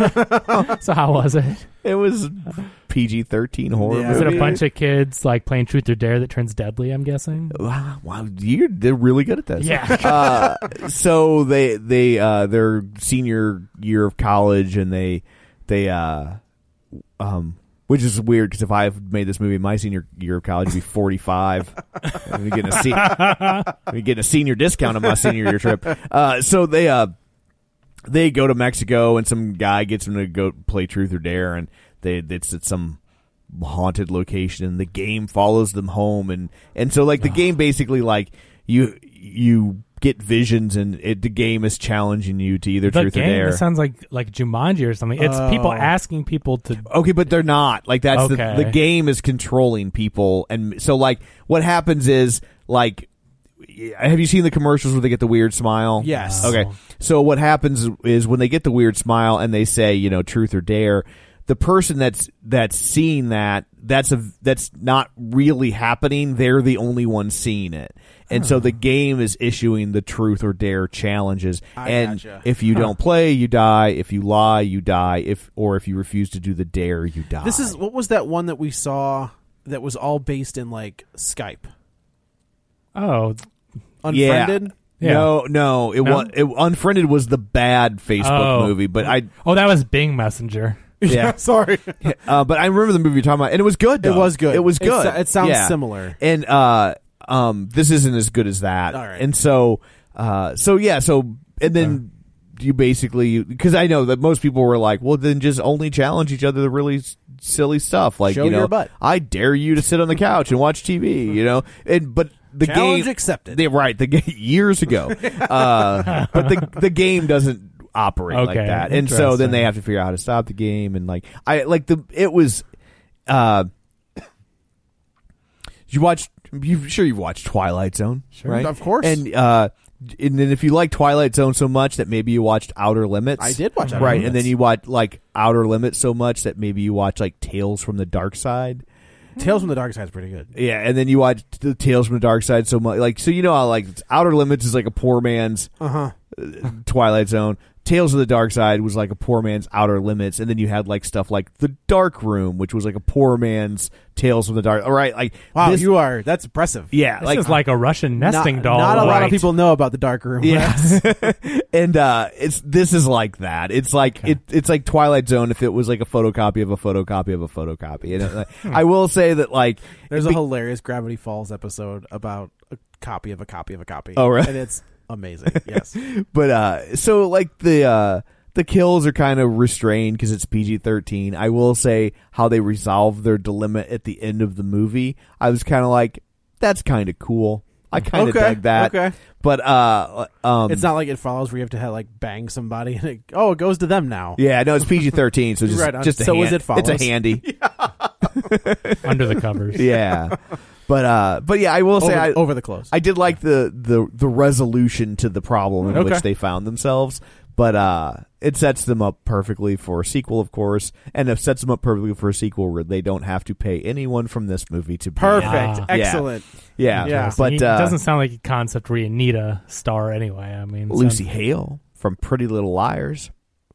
ask. so how was it? It was P G thirteen horror Yeah. Was it movie. a bunch of kids like playing Truth or Dare that turns deadly? I'm guessing. Wow, wow, you they're really good at this. Yeah. Uh, so they they uh, their senior year of college, and they they uh, um, which is weird because if I had made this movie in my senior year of college, it'd be forty-five. I'm getting a se- I'm getting a senior discount on my senior year trip. Uh, so they uh. They go to Mexico, and some guy gets them to go play Truth or Dare, and they it's at some haunted location, and the game follows them home, and and so like the game basically like you you get visions, and it, the game is challenging you to either The Truth game. or Dare. It sounds like like Jumanji or something. It's Oh. people asking people to. Okay, but they're not. Like that's Okay. the the game is controlling people, and so like what happens is like. Have you seen the commercials where they get the weird smile? Yes. Okay. So what happens is when they get the weird smile and they say, you know, Truth or Dare, the person that's that's seeing that, that's a that's not really happening. They're the only one seeing it. And so the game is issuing the Truth or Dare challenges. I and gotcha. if you don't play, you die. If you lie, you die. If or if you refuse to do the dare, you die. This is what was that one that we saw that was all based in like Skype? Oh, Unfriended. Yeah. No, no, it No? was it, Unfriended was the bad Facebook Oh. movie, but I oh, that was Bing Messenger. yeah, Sorry. uh, but I remember the movie you're talking about, and it was good. Though. It was good. It was It good. so- it sounds Yeah. similar. And uh, um, this isn't as good as that. All right. And so, uh, so yeah, so and then you basically because I know that most people were like, well, then just only challenge each other to really s- silly stuff, like Show you know, your butt. I dare you to sit on the couch and watch T V, you know, and but. The Challenge game accepted. They, right, the game years ago, uh, but the the game doesn't operate like Okay, that, and so then interesting. they have to figure out how to stop the game, and like I like the it was. Uh, you watched? You sure you've watched Twilight Zone, Sure, right? of course. And uh, and then if you like Twilight Zone so much that maybe you watched Outer Limits, I did watch Outer right, Limits. and then you watch like Outer Limits so much that maybe you watch like Tales from the Dark Side. Tales from the Dark Side is pretty good. Yeah, and then you watch the Tales from the Dark Side so much, like so you know how like Outer Limits is like a poor man's Uh huh. Twilight Zone. Tales of the Dark Side was like a poor man's Outer Limits, and then you had like stuff like The Dark Room, which was like a poor man's Tales from the Dark. All right, like wow, this, you are that's impressive. Yeah, this like is like a Russian nesting not, doll. Not a right? lot of people know about The Dark Room. Yes, and uh, it's this is like that. It's like okay. it, it's like Twilight Zone if it was like a photocopy of a photocopy of a photocopy. And it, I will say that like there's a be, hilarious Gravity Falls episode about a copy of a copy of a copy. Oh, right, and it's amazing. Yes, but uh, so like the. Uh, The kills are kind of restrained because it's P G thirteen. I will say how they resolve their dilemma at the end of the movie. I was kind of like, that's kind of cool. I kind of okay, dug that. Okay. But uh, um, it's not like It Follows where you have to have, like bang somebody and it, oh, it goes to them now. Yeah, no, it's P G thirteen, so just right on. just a so hand, is It Follows. It's a handy under the covers. Yeah. But uh, but yeah, I will say over, I, over the clothes. I did like the, the, the resolution to the problem in okay. which they found themselves. But uh, it sets them up perfectly for a sequel, of course, and it sets them up perfectly for a sequel where they don't have to pay anyone from this movie to be perfect, ah. excellent. Yeah, yeah. But it uh, doesn't sound like a concept where you need a star anyway. I mean, Lucy sounds- Hale from Pretty Little Liars.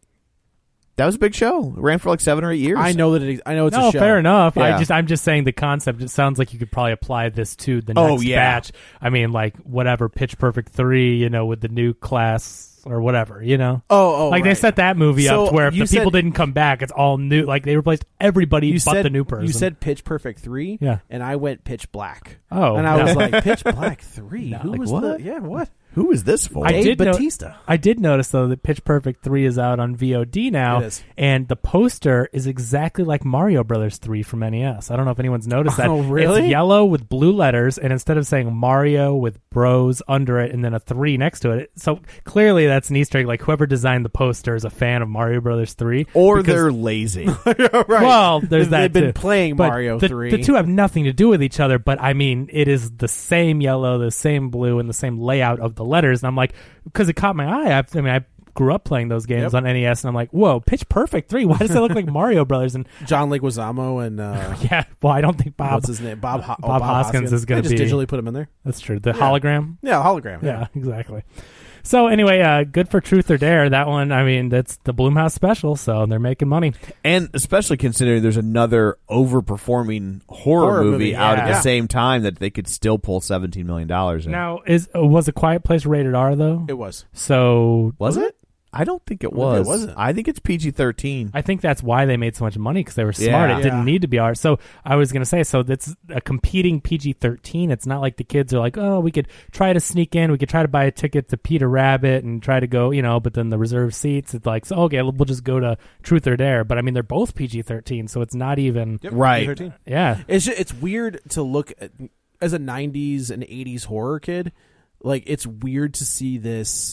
That was a big show. It ran for like seven or eight years. I know that it, I know it's no, a show. fair enough. Yeah. I just I'm just saying the concept. It sounds like you could probably apply this to the Oh, next yeah. batch. I mean, like whatever Pitch Perfect three, you know, with the new class or whatever, you know. Oh, oh, like right. they set that movie So up to where if you the people said- didn't come back, it's all new. Like they replaced everybody You but said the new person. You said Pitch Perfect three, Yeah. and I went Pitch Black. Oh, and I no. was like Pitch Black three. No, Who like was what? the? Yeah, what? Who is this for? I Dave did no- Bautista. I did notice though that Pitch Perfect three is out on V O D now, It is. and the poster is exactly like Mario Brothers three from N E S. I don't know if anyone's noticed that. Oh, really? It's yellow with blue letters, and instead of saying Mario with Bros under it and then a three next to it, so clearly that's an Easter egg. Like whoever designed the poster is a fan of Mario Brothers three, or because- they're lazy. right. Well, there's They've, that they've been too. playing But Mario the, three. The two have nothing to do with each other, but I mean, it is the same yellow, the same blue, and the same layout of the letters. And I'm like, because it caught my eye. I, I mean, I grew up playing those games Yep. on N E S, and I'm like, whoa, Pitch Perfect three. Why does it look like Mario Brothers? And John Leguizamo and uh, yeah, well, I don't think Bob. what's his name? Bob Ho- oh, Bob Hoskins is gonna They just be- digitally put him in there. That's true. The Yeah. hologram. Yeah, hologram. Yeah, exactly. So anyway, uh, good for Truth or Dare. That one, I mean, that's the Blumhouse special, so they're making money. And especially considering there's another overperforming horror, Horror movie, movie, out yeah. at the Yeah. same time that they could still pull seventeen million dollars in. Now, is uh, was A Quiet Place rated R though? It was. So was it? I don't think it I don't was. think it wasn't. I think it's P G thirteen. I think that's why they made so much money, because they were Yeah. smart. It Yeah. didn't need to be R. So I was going to say, so that's a competing P G thirteen. It's not like the kids are like, oh, we could try to sneak in. We could try to buy a ticket to Peter Rabbit and try to go, you know, but then the reserved seats, it's like, so, okay, we'll just go to Truth or Dare. But I mean, they're both P G thirteen, so it's not even, Yep, Right. P G thirteen. yeah. It's ju- it's weird to look at as a nineties and eighties horror kid. Like it's weird to see this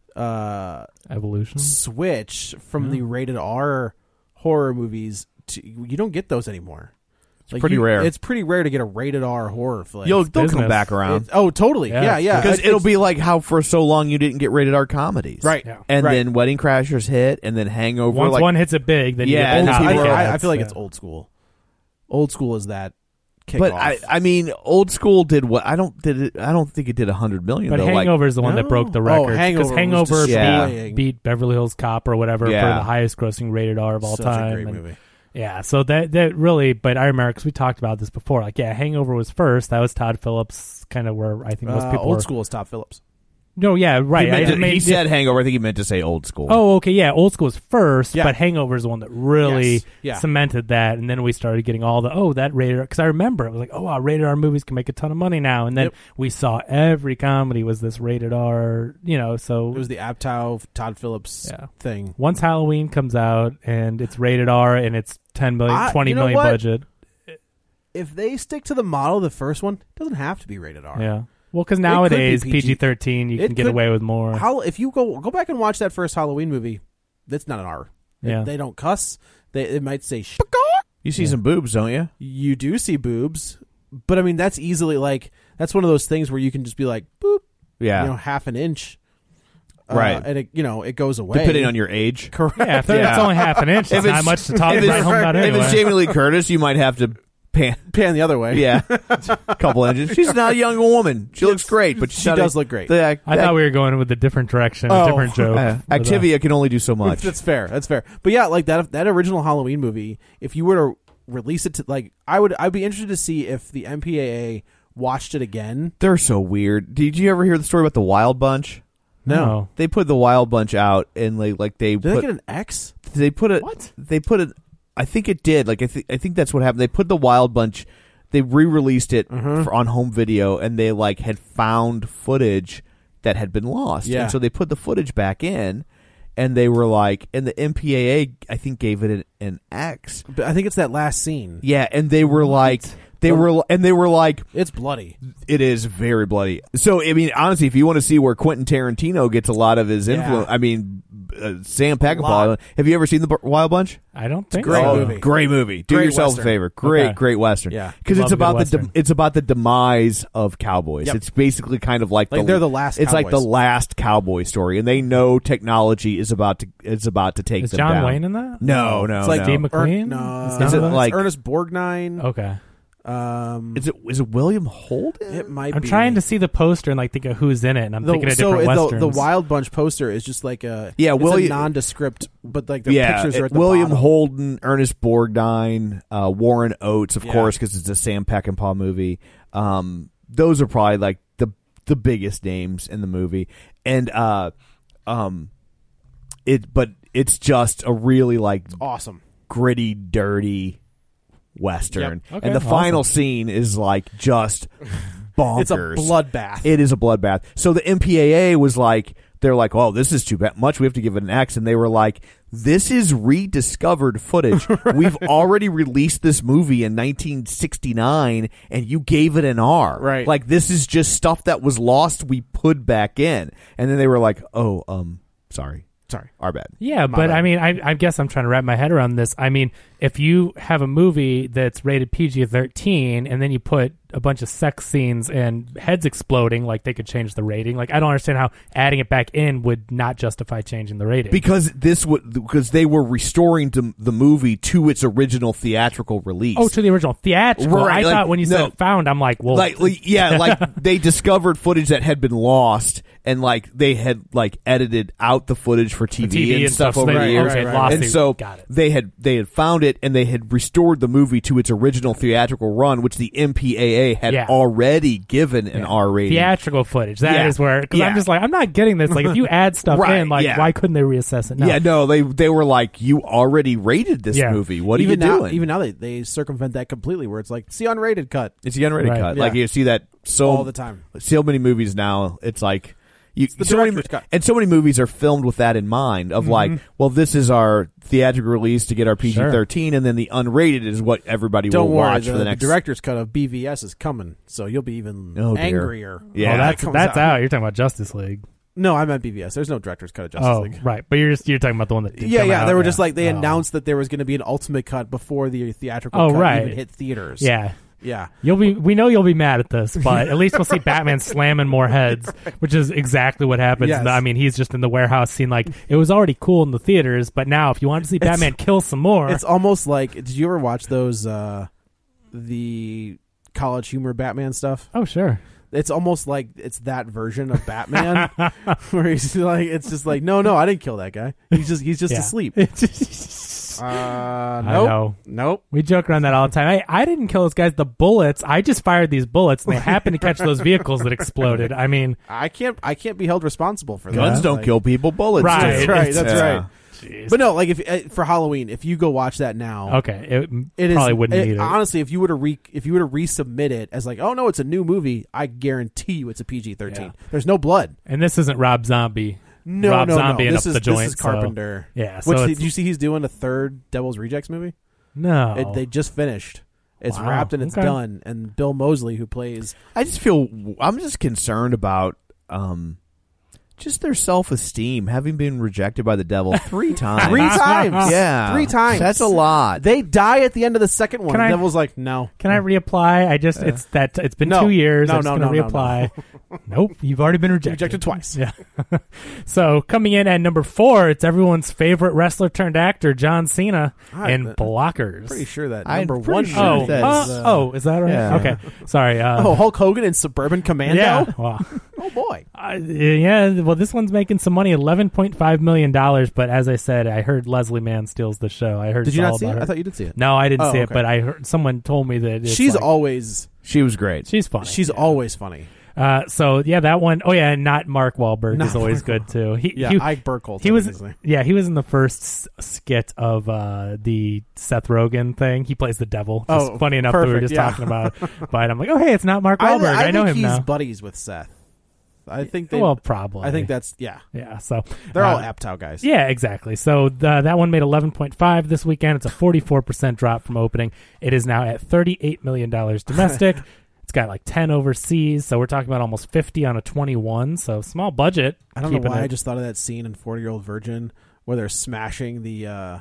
uh, Evolution. switch from Yeah. the rated R horror movies to you don't get those anymore. It's pretty rare. It's pretty rare to get a rated R horror flick. You'll they'll come business. back around. It- oh, totally. Yeah, Yeah, it's yeah. Because It's- it'll it's- be like how for so long you didn't get rated R comedies, right. Yeah. And right. then Wedding Crashers hit, and then Hangover. Once like, one hits it big, then Yeah, you and get Old, then the I, people- copycats. I, I feel like Yeah. it's old school. Old school is that kickoff. But I, I mean, old school did what? I don't did it. I don't think it did a hundred million. But though. Hangover Like, is the one that No. broke the Oh, record. Hangover was Hangover beat, destroying. beat Beverly Hills Cop or whatever Yeah. for the highest grossing rated R of all Such time. a great And- movie. Yeah, so that that really, but I remember because we talked about this before. Like, yeah, Hangover was first. That was Todd Phillips, kind of where I think most Uh, people old were. school is Todd Phillips. No, yeah, right. He, meant I to- made- he said Hangover. I think he meant to say old school. Oh, okay, yeah. Old school was first, Yeah. but Hangover is the one that really Yes, yeah. cemented that. And then we started getting all the oh that rated R, because I remember it was like oh wow, rated R movies can make a ton of money now. And then Yep. we saw every comedy was this rated R, you know. So It was the Apatow Todd Phillips Yeah. thing. once Halloween comes out and it's rated R and it's ten million, I- twenty you know million what? budget, If they stick to the model of the first one, it doesn't have to be rated R. yeah. Well, because could be nowadays P G. P G thirteen you It can get could- away with more. How if you go go back and watch that first Halloween movie, that's not an R. Yeah. They don't cuss. They it might say sh- You see some boobs, don't you? you do see boobs, but I mean that's easily like that's one of those things where you can just be like boop, Yeah, you know, half an inch, uh, Right. and it you know it goes away depending on your age. correct. yeah, if it's Yeah. only half an inch, If it's not it's- much to talk if about it's, home about if anyway. it's Jamie Lee Curtis, you might have to pan, pan the other way. Yeah, a couple inches. She's not a young woman. She looks great, but she does a, look great. The, uh, I thought we were going with a different direction, oh, a different joke. Uh, Activia can only do so much. That's fair. That's fair. But yeah, like that that original Halloween movie, if you were to release it to, like, I would I'd be interested to see if the M P A A watched it again. They're so weird. Did you ever hear the story about the Wild Bunch? No. They put the Wild Bunch out and like like they did put they get an X? They put it. What? They put it. I think it did. Like I think I think that's what happened. They put the Wild Bunch. They re-released it Mm-hmm. for, on home video, and they like had found footage that had been lost. Yeah. And so they put the footage back in, and they were like, and the M P A A I think gave it an, an X. But I think it's that last scene. Yeah, and they were like. They were, and they were like, it's bloody. It is very bloody. So, I mean, honestly, if you want to see where Quentin Tarantino gets a lot of his influence, Yeah. I mean, uh, Sam Peckinpah. Have you ever seen the B- Wild Bunch? I don't think great so. movie. Great movie. Do Great yourself Western. a favor. Great, Okay. great Western. Yeah. Because Love it's a good about the Western. de- it's about the demise of cowboys. Yep. It's basically kind of like, Like the, they're the last It's like the cowboys. last cowboy story, and they know technology is about to is about to take Is them John down. Wayne in that? No, no, It's like no. Dave McQueen? Ern- no, It's it's, not Is it that? like- Ernest Borgnine. Okay. Um, Is it is it William Holden? it might. I'm be. trying to see the poster and like think of who's in it, and I'm The- thinking of so different the, westerns. the Wild Bunch poster is just like a Yeah, it's William- a nondescript, but like the yeah, pictures are it- at the William bottom. Holden, Ernest Borgnine, uh, Warren Oates, of Yeah. course, because it's a Sam Peckinpah movie. Um, those are probably like the the biggest names in the movie, and uh, um, it. But it's just a really like Awesome. gritty, dirty Western, Yep. Okay, and the awesome. final scene is like just bonkers. It's a bloodbath. It is a bloodbath. So the M P A A was like, they're like, oh, this is too bad much. We have to give it an X. And they were like, this is rediscovered footage. We've already released this movie in nineteen sixty-nine, and you gave it an R. Right. Like, this is just stuff that was lost we put back in. And then they were like, oh, um, sorry. Sorry. Our bad. Yeah, but I mean, I, I guess I'm trying to wrap my head around this. I mean, if you have a movie that's rated P G thirteen and then you put a bunch of sex scenes and heads exploding, like they could change the rating. Like, I don't understand how adding it back in would not justify changing the rating. Because this would, because they were restoring the, the movie to its original theatrical release. Oh, to the original theatrical. Right, I like, thought when you no. said found, I'm like, well, like, like yeah, like they discovered footage that had been lost, and like they had like edited out the footage for T V, For T V and, and stuff stuff, so over they- the years, okay, lost and it. so Got it. they had they had found it, and they had restored the movie to its original theatrical run, which the M P A A had Yeah. already given an R rating. theatrical footage. That is Yeah. where, because Yeah. I'm just like, I'm not getting this. Like, if you add stuff Right, in, like, yeah. why couldn't they reassess it now? Yeah, no, they they were like, you already rated this Yeah. movie. What even are you now, doing? Even now, they, they circumvent that completely, where it's like, it's the unrated cut. It's the unrated Right. cut. Yeah. Like you see that so All the time. So many movies now. It's like you the so many, director's cut. and so many movies are filmed with that in mind. Of like, well, this is our theatrical release to get our P G thirteen, and then the unrated is what everybody Don't will worry, watch the, for the next. the director's cut of B V S is coming, so you'll be even Oh, dear. angrier. Yeah. Oh, when that's it comes that's out. You're talking about Justice League. No, I meant B V S. There's no director's cut of Justice Oh, League. right. But you're just you're talking about the one that did Yeah, come yeah. out, They were yeah. just like they Oh. announced that there was going to be an ultimate cut before the theatrical Oh, cut right. even hit theaters. Yeah. yeah. You'll be. We know you'll be mad at this, but at least we'll see Batman slamming more heads, which is exactly what happens. Yes. I mean, he's just in the warehouse scene. Like, it was already cool in the theaters, but now if you want to see Batman kill some more, It's almost like. Did you ever watch those uh, the college humor Batman stuff? oh sure. It's almost like it's that version of Batman, where he's like, it's just like, no, no, I didn't kill that guy. He's just, he's just Yeah. asleep. Uh, I nope, know. nope. We joke around that all the time. I, I didn't kill those guys. The bullets, I just fired these bullets, and they happened to catch those vehicles that exploded. I mean, I can't, I can't be held responsible for that. Guns don't Like- kill people. Bullets. Right. do. That's right. It's- That's Yeah. right. jeez. But no, like if uh, for Halloween, if you go watch that now, okay, it, it probably is, wouldn't it- need it. Honestly, if you were to re, if you were to resubmit it as like, oh no, it's a new movie, I guarantee you it's a P G thirteen. Yeah. There's no blood. And this isn't Rob Zombie. No, Rob no, Zombie no. and This up is the joint. this is Carpenter. So, yeah. So Which it's- did you see? He's doing a third Devil's Rejects movie. no, It, they just finished. It's Wow. wrapped and it's Okay. done. And Bill Moseley, who plays, I just feel I'm just concerned about um, just their self esteem, having been rejected by the devil three times. three times, Yeah, three times. That's a lot. They die at the end of the second one. Can the I- Devil's like, no. Can I reapply? I just it's that it's been No. two years. No, I'm just no, gonna no, no, reapply. Nope, you've already been rejected. Rejected twice. Yeah. So coming in at number four, it's everyone's favorite wrestler turned actor, John Cena, I- in Blockers. Pretty sure that I'm number pretty one. sure Oh, that's, uh, uh, oh, is that right? yeah. Okay, sorry. Uh, Oh, Hulk Hogan in Suburban Commando. yeah. Wow. Oh boy. Uh, yeah, well, this one's making some money, eleven point five million dollars. But as I said, I heard Leslie Mann steals the show. I heard. Did it's you all not see it? about her. I thought you did see it. No, I didn't Oh, see it, okay. but I heard someone told me that it's She's like- always She was great. she's funny. she's yeah. always funny. Uh, so yeah, that one oh yeah, and not Mark Wahlberg Not is always Mark good too. He, Yeah, he, Ike Burkholz. he I was think is his name. yeah he was in the first s- skit of uh, the Seth Rogen thing. He plays the devil. Just Oh, funny enough that we were perfect, just yeah. talking about it. But I'm like, oh hey, it's not Mark I, Wahlberg. I, I know think him he's now. buddies with Seth. I think they. Well, probably. I think that's yeah. yeah. So They're all uh, Aptow guys. Yeah, exactly. So the, that one made eleven point five this weekend. It's a forty-four percent drop from opening. It is now at thirty-eight million dollars domestic. It's got like ten overseas, so we're talking about almost fifty on a twenty-one. So small budget. I don't know keeping why it- I just thought of that scene in forty Year Old Virgin where they're smashing the uh,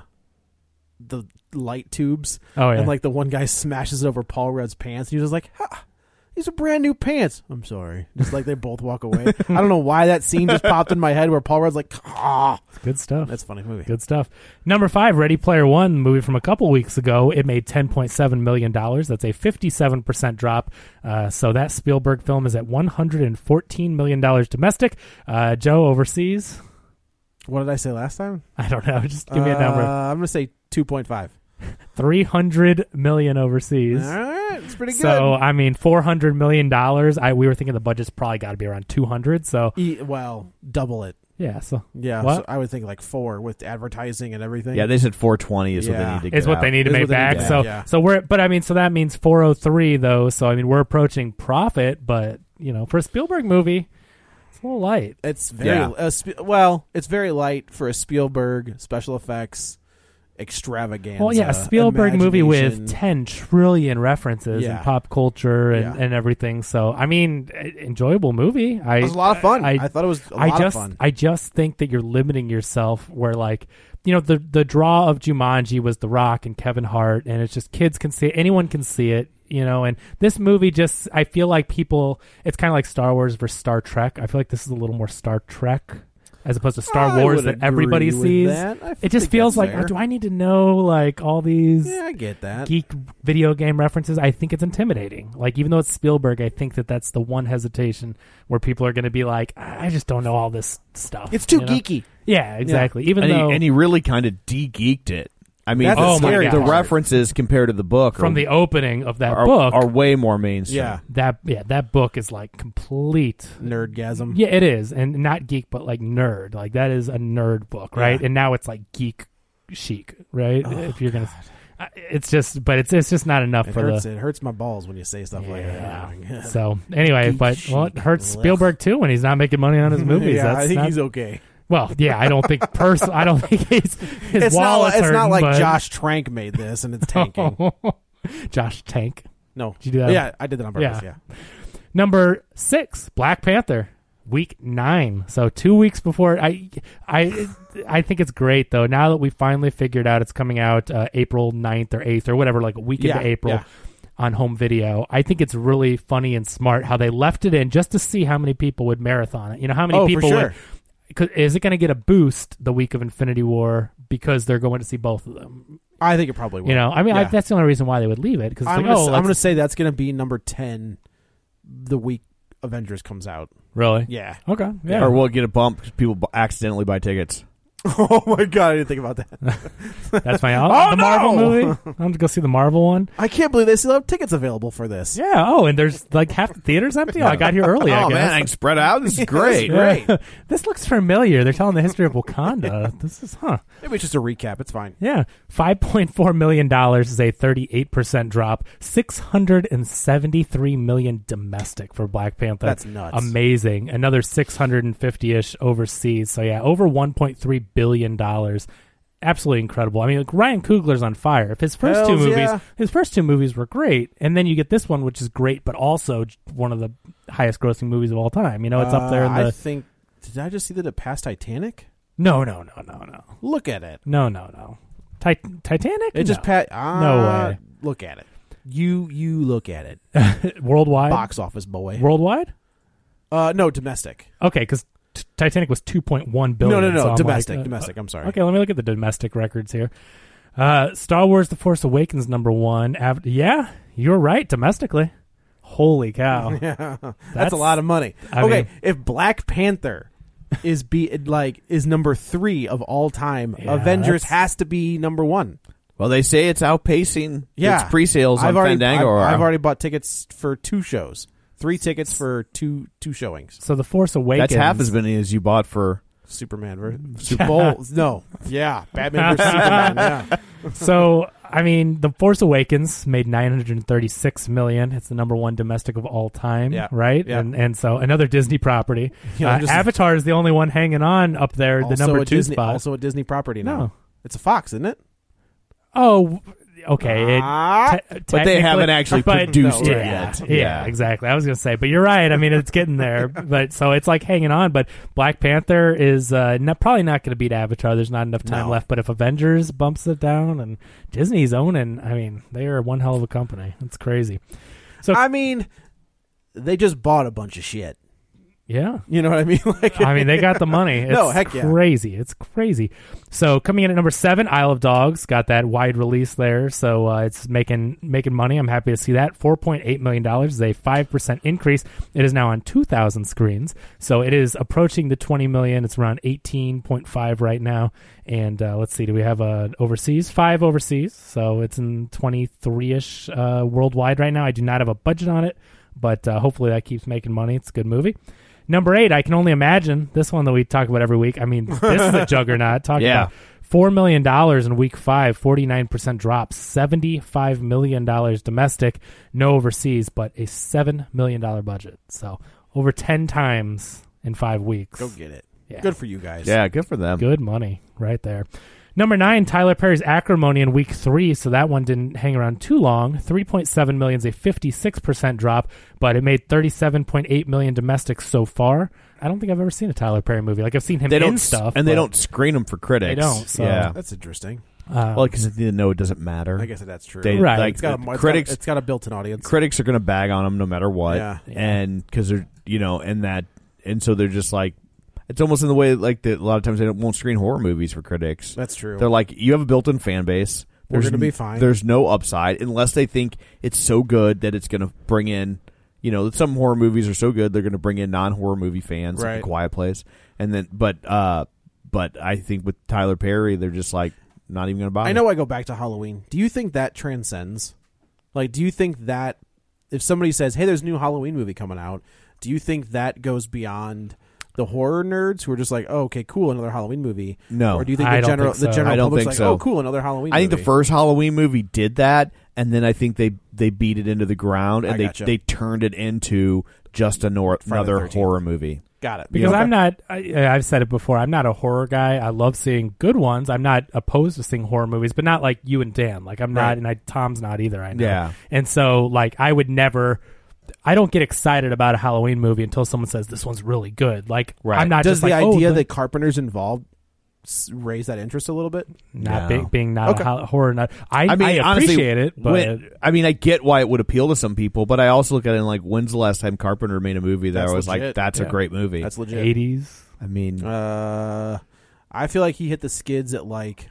the light tubes. Oh yeah. And like the one guy smashes it over Paul Rudd's pants. And he's just like, ha, these are brand new pants. I'm sorry. Just like they both walk away. I don't know why that scene just popped in my head where Paul Rudd's like, ah. Good stuff. That's a funny movie. Good stuff. Number five, Ready Player One, movie from a couple weeks ago. It made ten point seven million dollars. That's a fifty-seven percent drop. Uh, so that Spielberg film is at one hundred fourteen million dollars domestic. Uh, Joe, overseas? What did I say last time? I don't know. Just give me a number. Uh, I'm going to say two point five. three hundred million dollars overseas. All right. It's pretty good. So, I mean, four hundred million dollars. I We were thinking the budget's probably got to be around two hundred. So, E- well, double it. yeah. So, Yeah, What? so I would think like four with advertising and everything. Yeah, they said four twenty is what Yeah. they need to get is what out. they need to Is make what they need back. to So, have, yeah. so we're, but I mean, so that means four oh three though. So, I mean, we're approaching profit, but, you know, for a Spielberg movie, it's a little light. It's very Yeah. uh, Sp- well, it's very light for a Spielberg special effects extravaganza. Well, yeah, a Spielberg movie imagination. with ten trillion references Yeah. in pop culture and, Yeah. and everything. So, I mean, e- enjoyable movie. I, It was a lot of fun. I, I, thought it was a I lot just, of fun. I just think that you're limiting yourself where, like, you know, the the draw of Jumanji was The Rock and Kevin Hart, and it's just kids can see it, anyone can see it, you know. And this movie just, I feel like people, it's kind of like Star Wars versus Star Trek. I feel like this is a little more Star Trek as opposed to Star I Wars would that everybody agree with sees. that. I It just think feels that's like, fair. oh, do I need to know like all these Yeah, I get that. geek video game references? I think it's intimidating. Like, even though it's Spielberg, I think that that's the one hesitation where people are going to be like, I just don't know all this stuff. It's too you know? geeky. Yeah, exactly. Even and, though he, and he really kind of de-geeked it. I mean, That's the, the scary the part. references compared to the book from are, the opening of that are, book, are way more mainstream. Yeah, that yeah, that book is like complete. nerdgasm. Yeah, it is, and not geek, but like nerd. Like that is a nerd book, right? Yeah. And now it's like geek chic, right? if you're gonna, I- it's just, but it's it's just not enough It for hurts. the. It hurts my balls when you say stuff like Yeah. that. So anyway, Geek but well, it chic. hurts Blech. Spielberg too when he's not making money on his movies. yeah, That's I think not, he's okay. well, yeah, I don't think person. I don't think he's his It's not. wallet's Like, it's not hurting, like but- Josh Trank made this and it's tanking. Josh Tank. No, Did you do that? Yeah, I did that on purpose. Yeah. Yeah. Number six, Black Panther, week nine. So two weeks before. I, I, I think it's great though. Now that we finally figured out it's coming out uh, April ninth or eighth or whatever, like a week Yeah, into April yeah. on home video. I think it's really funny and smart how they left it in just to see how many people would marathon it. You know, how many Oh, for people sure. would. 'Cause is it going to get a boost the week of Infinity War because they're going to see both of them? I think it probably will. You know, I mean, I, Yeah. that's the only reason why they would leave it because I'm like, gonna, oh, s- I'm let's- gonna say that's gonna be number ten the week Avengers comes out. really, Yeah. okay, yeah, Or we'll get a bump because people bu- accidentally buy tickets. Oh my god, I didn't think about that. that's my oh, Oh, the Marvel no! movie. I'm going to go see the Marvel one. I can't believe they still have tickets available for this. Yeah. Oh, and there's like half the theater's empty. Oh, I got here early. I oh guess. man, I can spread out. This is great. Yeah. This looks familiar. They're telling the history of Wakanda. This is huh. Maybe it's just a recap. It's fine. Yeah, five point four million dollars is a thirty-eight percent drop. Six hundred and seventy-three million domestic for Black Panther. That's nuts. Amazing. Another six hundred and fifty-ish overseas. So yeah, over one point three billion dollars. Absolutely incredible. I mean, like Ryan Coogler's on fire. If his first two Hells movies, yeah. his first two movies were great, and then you get this one, which is great, but also one of the highest-grossing movies of all time. You know, it's up there in Uh, the. I think. Did I just see that it passed Titanic? No, no, no, no, no, Look at it. no, no, no. Tit- Titanic. It just No. passed. Uh, No way. Look at it. You you look at it. Worldwide. Box office boy. Worldwide. Uh, no, domestic. Okay, because t- Titanic was two point one billion. No, no, no, so I'm domestic, like, uh, domestic. I'm sorry. Okay, let me look at the domestic records here. Uh, Star Wars: The Force Awakens number one. Av- yeah, you're right. Domestically, holy cow! Yeah, that's, That's- a lot of money. I okay, mean- if Black Panther is be like is number three of all time, Yeah, Avengers that's- has to be number one. Well, they say it's outpacing Yeah, its pre-sales on I've already, Fandango. I've, or- I've already bought tickets for two shows, three tickets for two two showings. So The Force Awakens. That's half as many as you bought for Superman versus Super Bowl. No, yeah, Batman versus Superman. Yeah. So I mean, The Force Awakens made nine hundred thirty-six million. It's the number one domestic of all time, Yeah. right? Yeah. And and so another Disney property. Yeah, uh, just- Avatar is the only one hanging on up there, the Also number a two Disney, spot. Also a Disney property now. No. It's a Fox, isn't it? Oh, okay. It- Ah. te- But they haven't technically- actually but- produced no, it right. yeah, yet. Yeah, exactly. I was going to say, but you're right. I mean, it's getting there. But so it's like hanging on. But Black Panther is uh, not, probably not going to beat Avatar. There's not enough time No. left. But if Avengers bumps it down and Disney's owning, I mean, they are one hell of a company. It's crazy. So I mean, they just bought a bunch of shit. yeah. You know what I mean? Like, I mean, they got the money. It's No, heck yeah. crazy. It's crazy. So coming in at number seven, Isle of Dogs got that wide release there, so uh, it's making making money. I'm happy to see that. Four point eight million dollars is a five percent increase. It is now on two thousand screens, so it is approaching the twenty million. It's around eighteen point five right now. And uh, let's see, do we have uh, overseas? Five overseas, so it's in twenty-three ish uh, worldwide right now. I do not have a budget on it, but uh, hopefully that keeps making money. It's a good movie. Number eight, I can only imagine, this one that we talk about every week. I mean, this is a juggernaut. Talking Yeah. about four million dollars in week five, forty-nine percent drop, seventy-five million dollars domestic, no overseas, but a seven million dollars budget. So over ten times in five weeks. go get it. Yeah. Good for you guys. Yeah, good for them. Good money right there. Number nine, Tyler Perry's Acrimony in week three, so that one didn't hang around too long. three point seven million is a fifty-six percent drop, but it made thirty-seven point eight million domestic so far. I don't think I've ever seen a Tyler Perry movie. Like, I've seen him They in don't stuff. and they but don't screen them for critics. They don't, so- yeah. That's interesting. um, Well, because they know it doesn't matter. I guess that's true. They, Right. Like, It's got, a, the it's, critics, got a, it's got a built-in audience. critics are going to bag on them no matter what. Yeah. Yeah. And because they're, you know, and that, and so they're just like, it's almost in the way like that. A lot of times they don't, won't screen horror movies for critics. That's true. They're like, you have a built-in fan base. We're There's gonna be n- fine. There's no upside unless they think it's so good that it's going to bring in. You know, some horror movies are so good they're going to bring in non-horror movie fans, like Right. A Quiet Place, and then, but, uh, but I think with Tyler Perry, they're just like not even going to bother. I know I go back to Halloween. Do you think that transcends? Like, do you think that if somebody says, hey, there's a new Halloween movie coming out, do you think that goes beyond the horror nerds who are just like, oh, okay, cool, another Halloween movie? No. Or do you think I the don't general think so. the general I don't public's think like, so. oh, cool, another Halloween I think movie? the first Halloween movie did that, and then I think they they beat it into the ground, and I they gotcha. they turned it into just a nor- Friday the another thirteenth. horror movie. Got it. Because Okay. I'm not, I, I've said it before, I'm not a horror guy. I love seeing good ones. I'm not opposed to seeing horror movies, but not like you and Dan. Like, I'm Right. not, and I, Tom's not either, I know. Yeah. And so, like, I would never, I don't get excited about a Halloween movie until someone says this one's really good. Like, Right. I'm not Does just the like, idea oh, that Carpenter's involved s- raise that interest a little bit? not No. being, being not Okay. a ho- horror nut. I, I mean, I honestly, appreciate it, but when- I mean, I get why it would appeal to some people, but I also look at it and like, when's the last time Carpenter made a movie that That's I was legit. like, that's Yeah. a great movie? That's legit. eighties. I mean, Uh, I feel like he hit the skids at like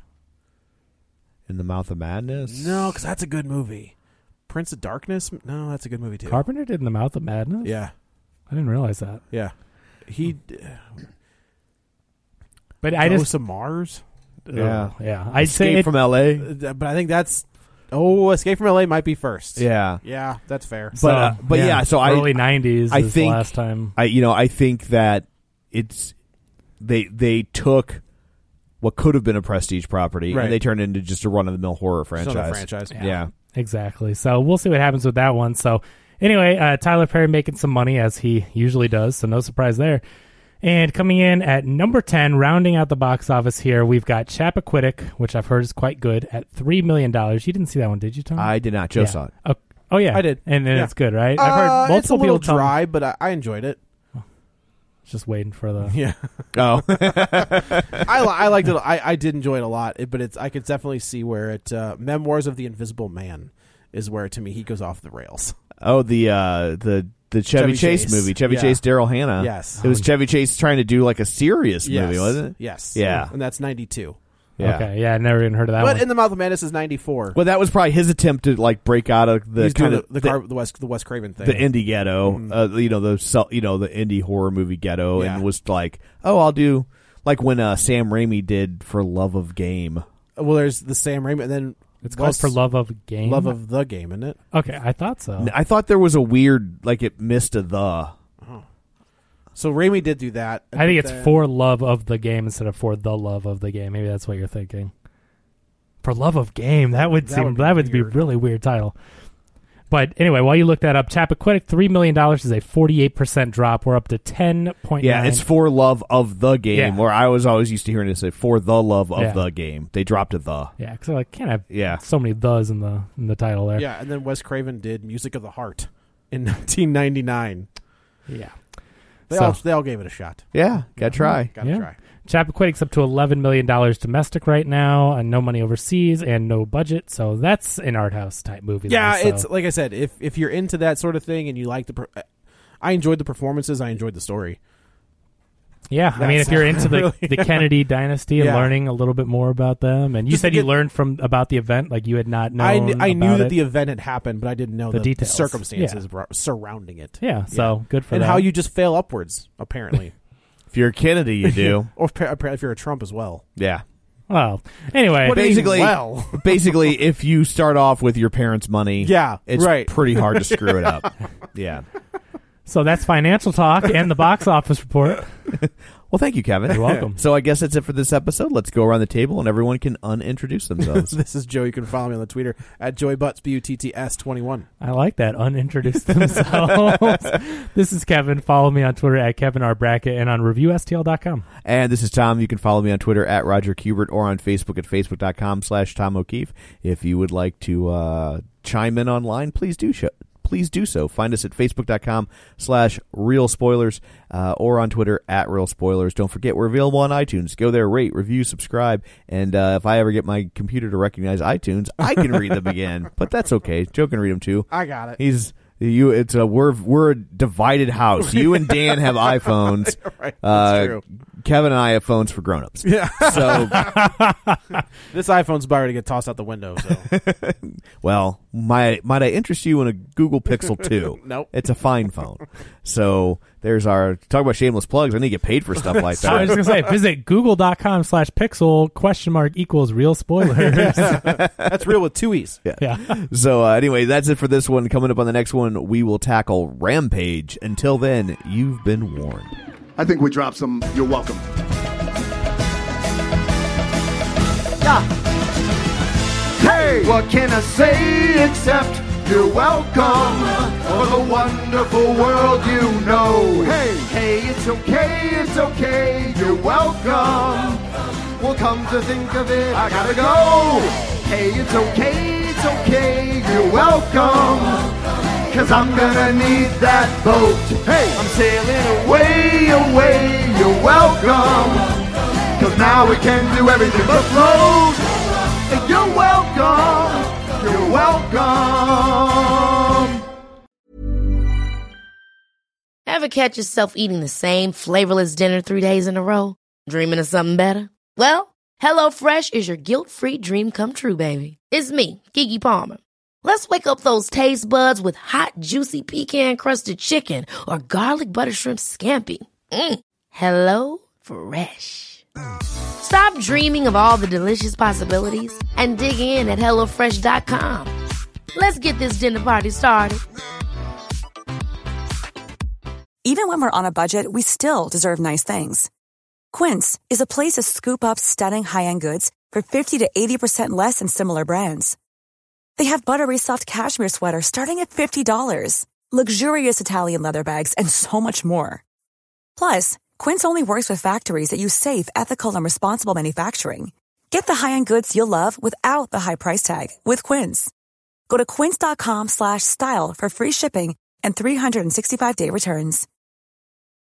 In the Mouth of Madness. no, because that's a good movie. Prince of Darkness, no, that's a good movie too. Carpenter did In the Mouth of Madness? yeah, I didn't realize that. yeah. He But I Ghosts just, of Mars, oh, Yeah. yeah. I'd say Escape it, from L A. Uh, but I think that's oh, Escape from L A might be first. Yeah, yeah, that's fair. but uh, but yeah, so I early nineties I is think- the last time. I you know I think that it's they they took what could have been a prestige property Right. and they turned it into just a run of the mill horror Just franchise. another franchise. Yeah. Exactly. So we'll see what happens with that one. So anyway, uh, Tyler Perry making some money as he usually does, so no surprise there. And coming in at number ten, rounding out the box office here, we've got Chappaquiddick, which I've heard is quite good, at three million dollars. You didn't see that one, did you, Tom? I did not. Joe Yeah. saw it. Oh, oh, yeah. I did. And, and Yeah. it's good, right? Uh, I've heard multiple it's a little people tell me- dry, but I, I enjoyed it. Just waiting for the... Yeah, Oh, I, li- I liked it. I, I did enjoy it a lot, it, but it's I could definitely see where it. Uh, Memoirs of the Invisible Man is where to me he goes off the rails. oh, the uh, the the Chevy, Chevy Chase, Chase. movie, Chevy Yeah. Chase, Daryl Hannah. Yes. It was Chevy Chase trying to do like a serious yes. movie, wasn't it? Yes. Yeah. And that's ninety-two. Yeah. Okay, yeah, I never even heard of that But one. In the Mouth of Madness is ninety-four. Well, that was probably his attempt to like break out of the He's doing kind of the, the, Car- the West the West Craven thing. the indie ghetto, Mhm. uh, you know, the sel- you know the indie horror movie ghetto, Yeah. and was like, oh, I'll do like when uh, Sam Raimi did For Love of Game. Well, there's the Sam Raimi, and then It's called For Love of Game? Love of the Game, isn't it? Okay, I thought so. I thought there was a weird, like it missed a the. So Raimi did do that. I think it's then- For Love of the Game instead of For the Love of the Game. Maybe that's what you're thinking. For Love of Game, that would That seem would be that would be a weird. really weird title. But anyway, while you look that up, Chappaquiddick, three million dollars is a forty-eight percent drop. We're up to ten point nine. Yeah, it's For Love of the Game, Yeah. where I was always used to hearing it say For the Love of Yeah. the Game. They dropped a the. Yeah, because I can't have Yeah. so many thes in the in the title there. Yeah, and then Wes Craven did Music of the Heart in nineteen ninety-nine. Yeah. They So- all they all gave it a shot. Yeah, gotta try. Gotta Yeah. try. Chappaquiddick's up to eleven million dollars domestic right now, and no money overseas, and no budget. So that's an art house type movie. Yeah, though, so- it's like I said, if if you're into that sort of thing and you like the, per- I enjoyed the performances, I enjoyed the story. Yeah, I mean, That's if you're into the, really- the Kennedy dynasty and Yeah. learning a little bit more about them, and you Just said to you get- learned from about the event, like you had not known. I, kn- I knew about that it. the event had happened, but I didn't know The the, details. circumstances Yeah. ro- surrounding it. Yeah, so good for and that. how you just fail upwards, apparently, If you're a Kennedy, you do. or pa- if you're a Trump as well. Yeah. Well, anyway, What do you mean, Basically, well? basically, if you start off with your parents' money, Yeah, it's right. pretty hard to screw it up. Yeah. so that's financial talk and the box office report. Well, thank you, Kevin. You're welcome. So I guess that's it for this episode. Let's go around the table and everyone can unintroduce themselves. This is Joe. You can follow me on the Twitter at JoyButts, B U T T S twenty-one. I like that. Unintroduced themselves. This is Kevin. Follow me on Twitter at Kevin R. Brackett and on review S T L dot com. And this is Tom. You can follow me on Twitter at Roger Kubert or on Facebook at facebook.com slash Tom O'Keefe. If you would like to uh, chime in online, please do show. Please do so. Find us at facebook.com slash real spoilers uh, or on Twitter at real spoilers. Don't forget we're available on iTunes. Go there, rate, review, subscribe. And uh, if I ever get my computer to recognize iTunes, I can read them again. But that's okay. Joe can read them too. I got it. He's you. It's a we're we're a divided house. You and Dan have iPhones. Right, that's uh, true. Kevin and I have phones for grown-ups. Yeah. So, This iPhone's about ready to get tossed out the window. So well, might might I interest you in a Google Pixel two? Nope. It's a fine phone. So there's our talk about shameless plugs. I need to get paid for stuff like I was that. just going to say, visit google.com slash pixel question mark equals real spoilers. that's real with two E's. yeah. So uh, anyway, that's it for this one. Coming up on the next one, we will tackle Rampage. Until then, you've been warned. I think we dropped some. You're welcome. Hey, what can I say except you're welcome for the wonderful world you know. Hey, hey, it's okay, it's okay, you're welcome. Well, come to think of it, I gotta go. Hey, it's okay, it's okay, you're welcome. Cause I'm gonna need that boat. Hey, I'm sailing away, away, you're welcome. Cause now we can do everything but float. You're welcome, you're welcome. Ever catch yourself eating the same flavorless dinner three days in a row? Dreaming of something better? Well, HelloFresh is your guilt-free dream come true, baby. It's me, Keke Palmer. Let's wake up those taste buds with hot, juicy pecan-crusted chicken or garlic butter shrimp scampi. Mm. Hello Fresh. Stop dreaming of all the delicious possibilities and dig in at hello fresh dot com. Let's get this dinner party started. Even when we're on a budget, we still deserve nice things. Quince is a place to scoop up stunning high-end goods for fifty to eighty percent less than similar brands. They have buttery soft cashmere sweaters starting at fifty dollars, luxurious Italian leather bags, and so much more. Plus, Quince only works with factories that use safe, ethical, and responsible manufacturing. Get the high-end goods you'll love without the high price tag with Quince. Go to quince.com slash style for free shipping and three sixty-five day returns.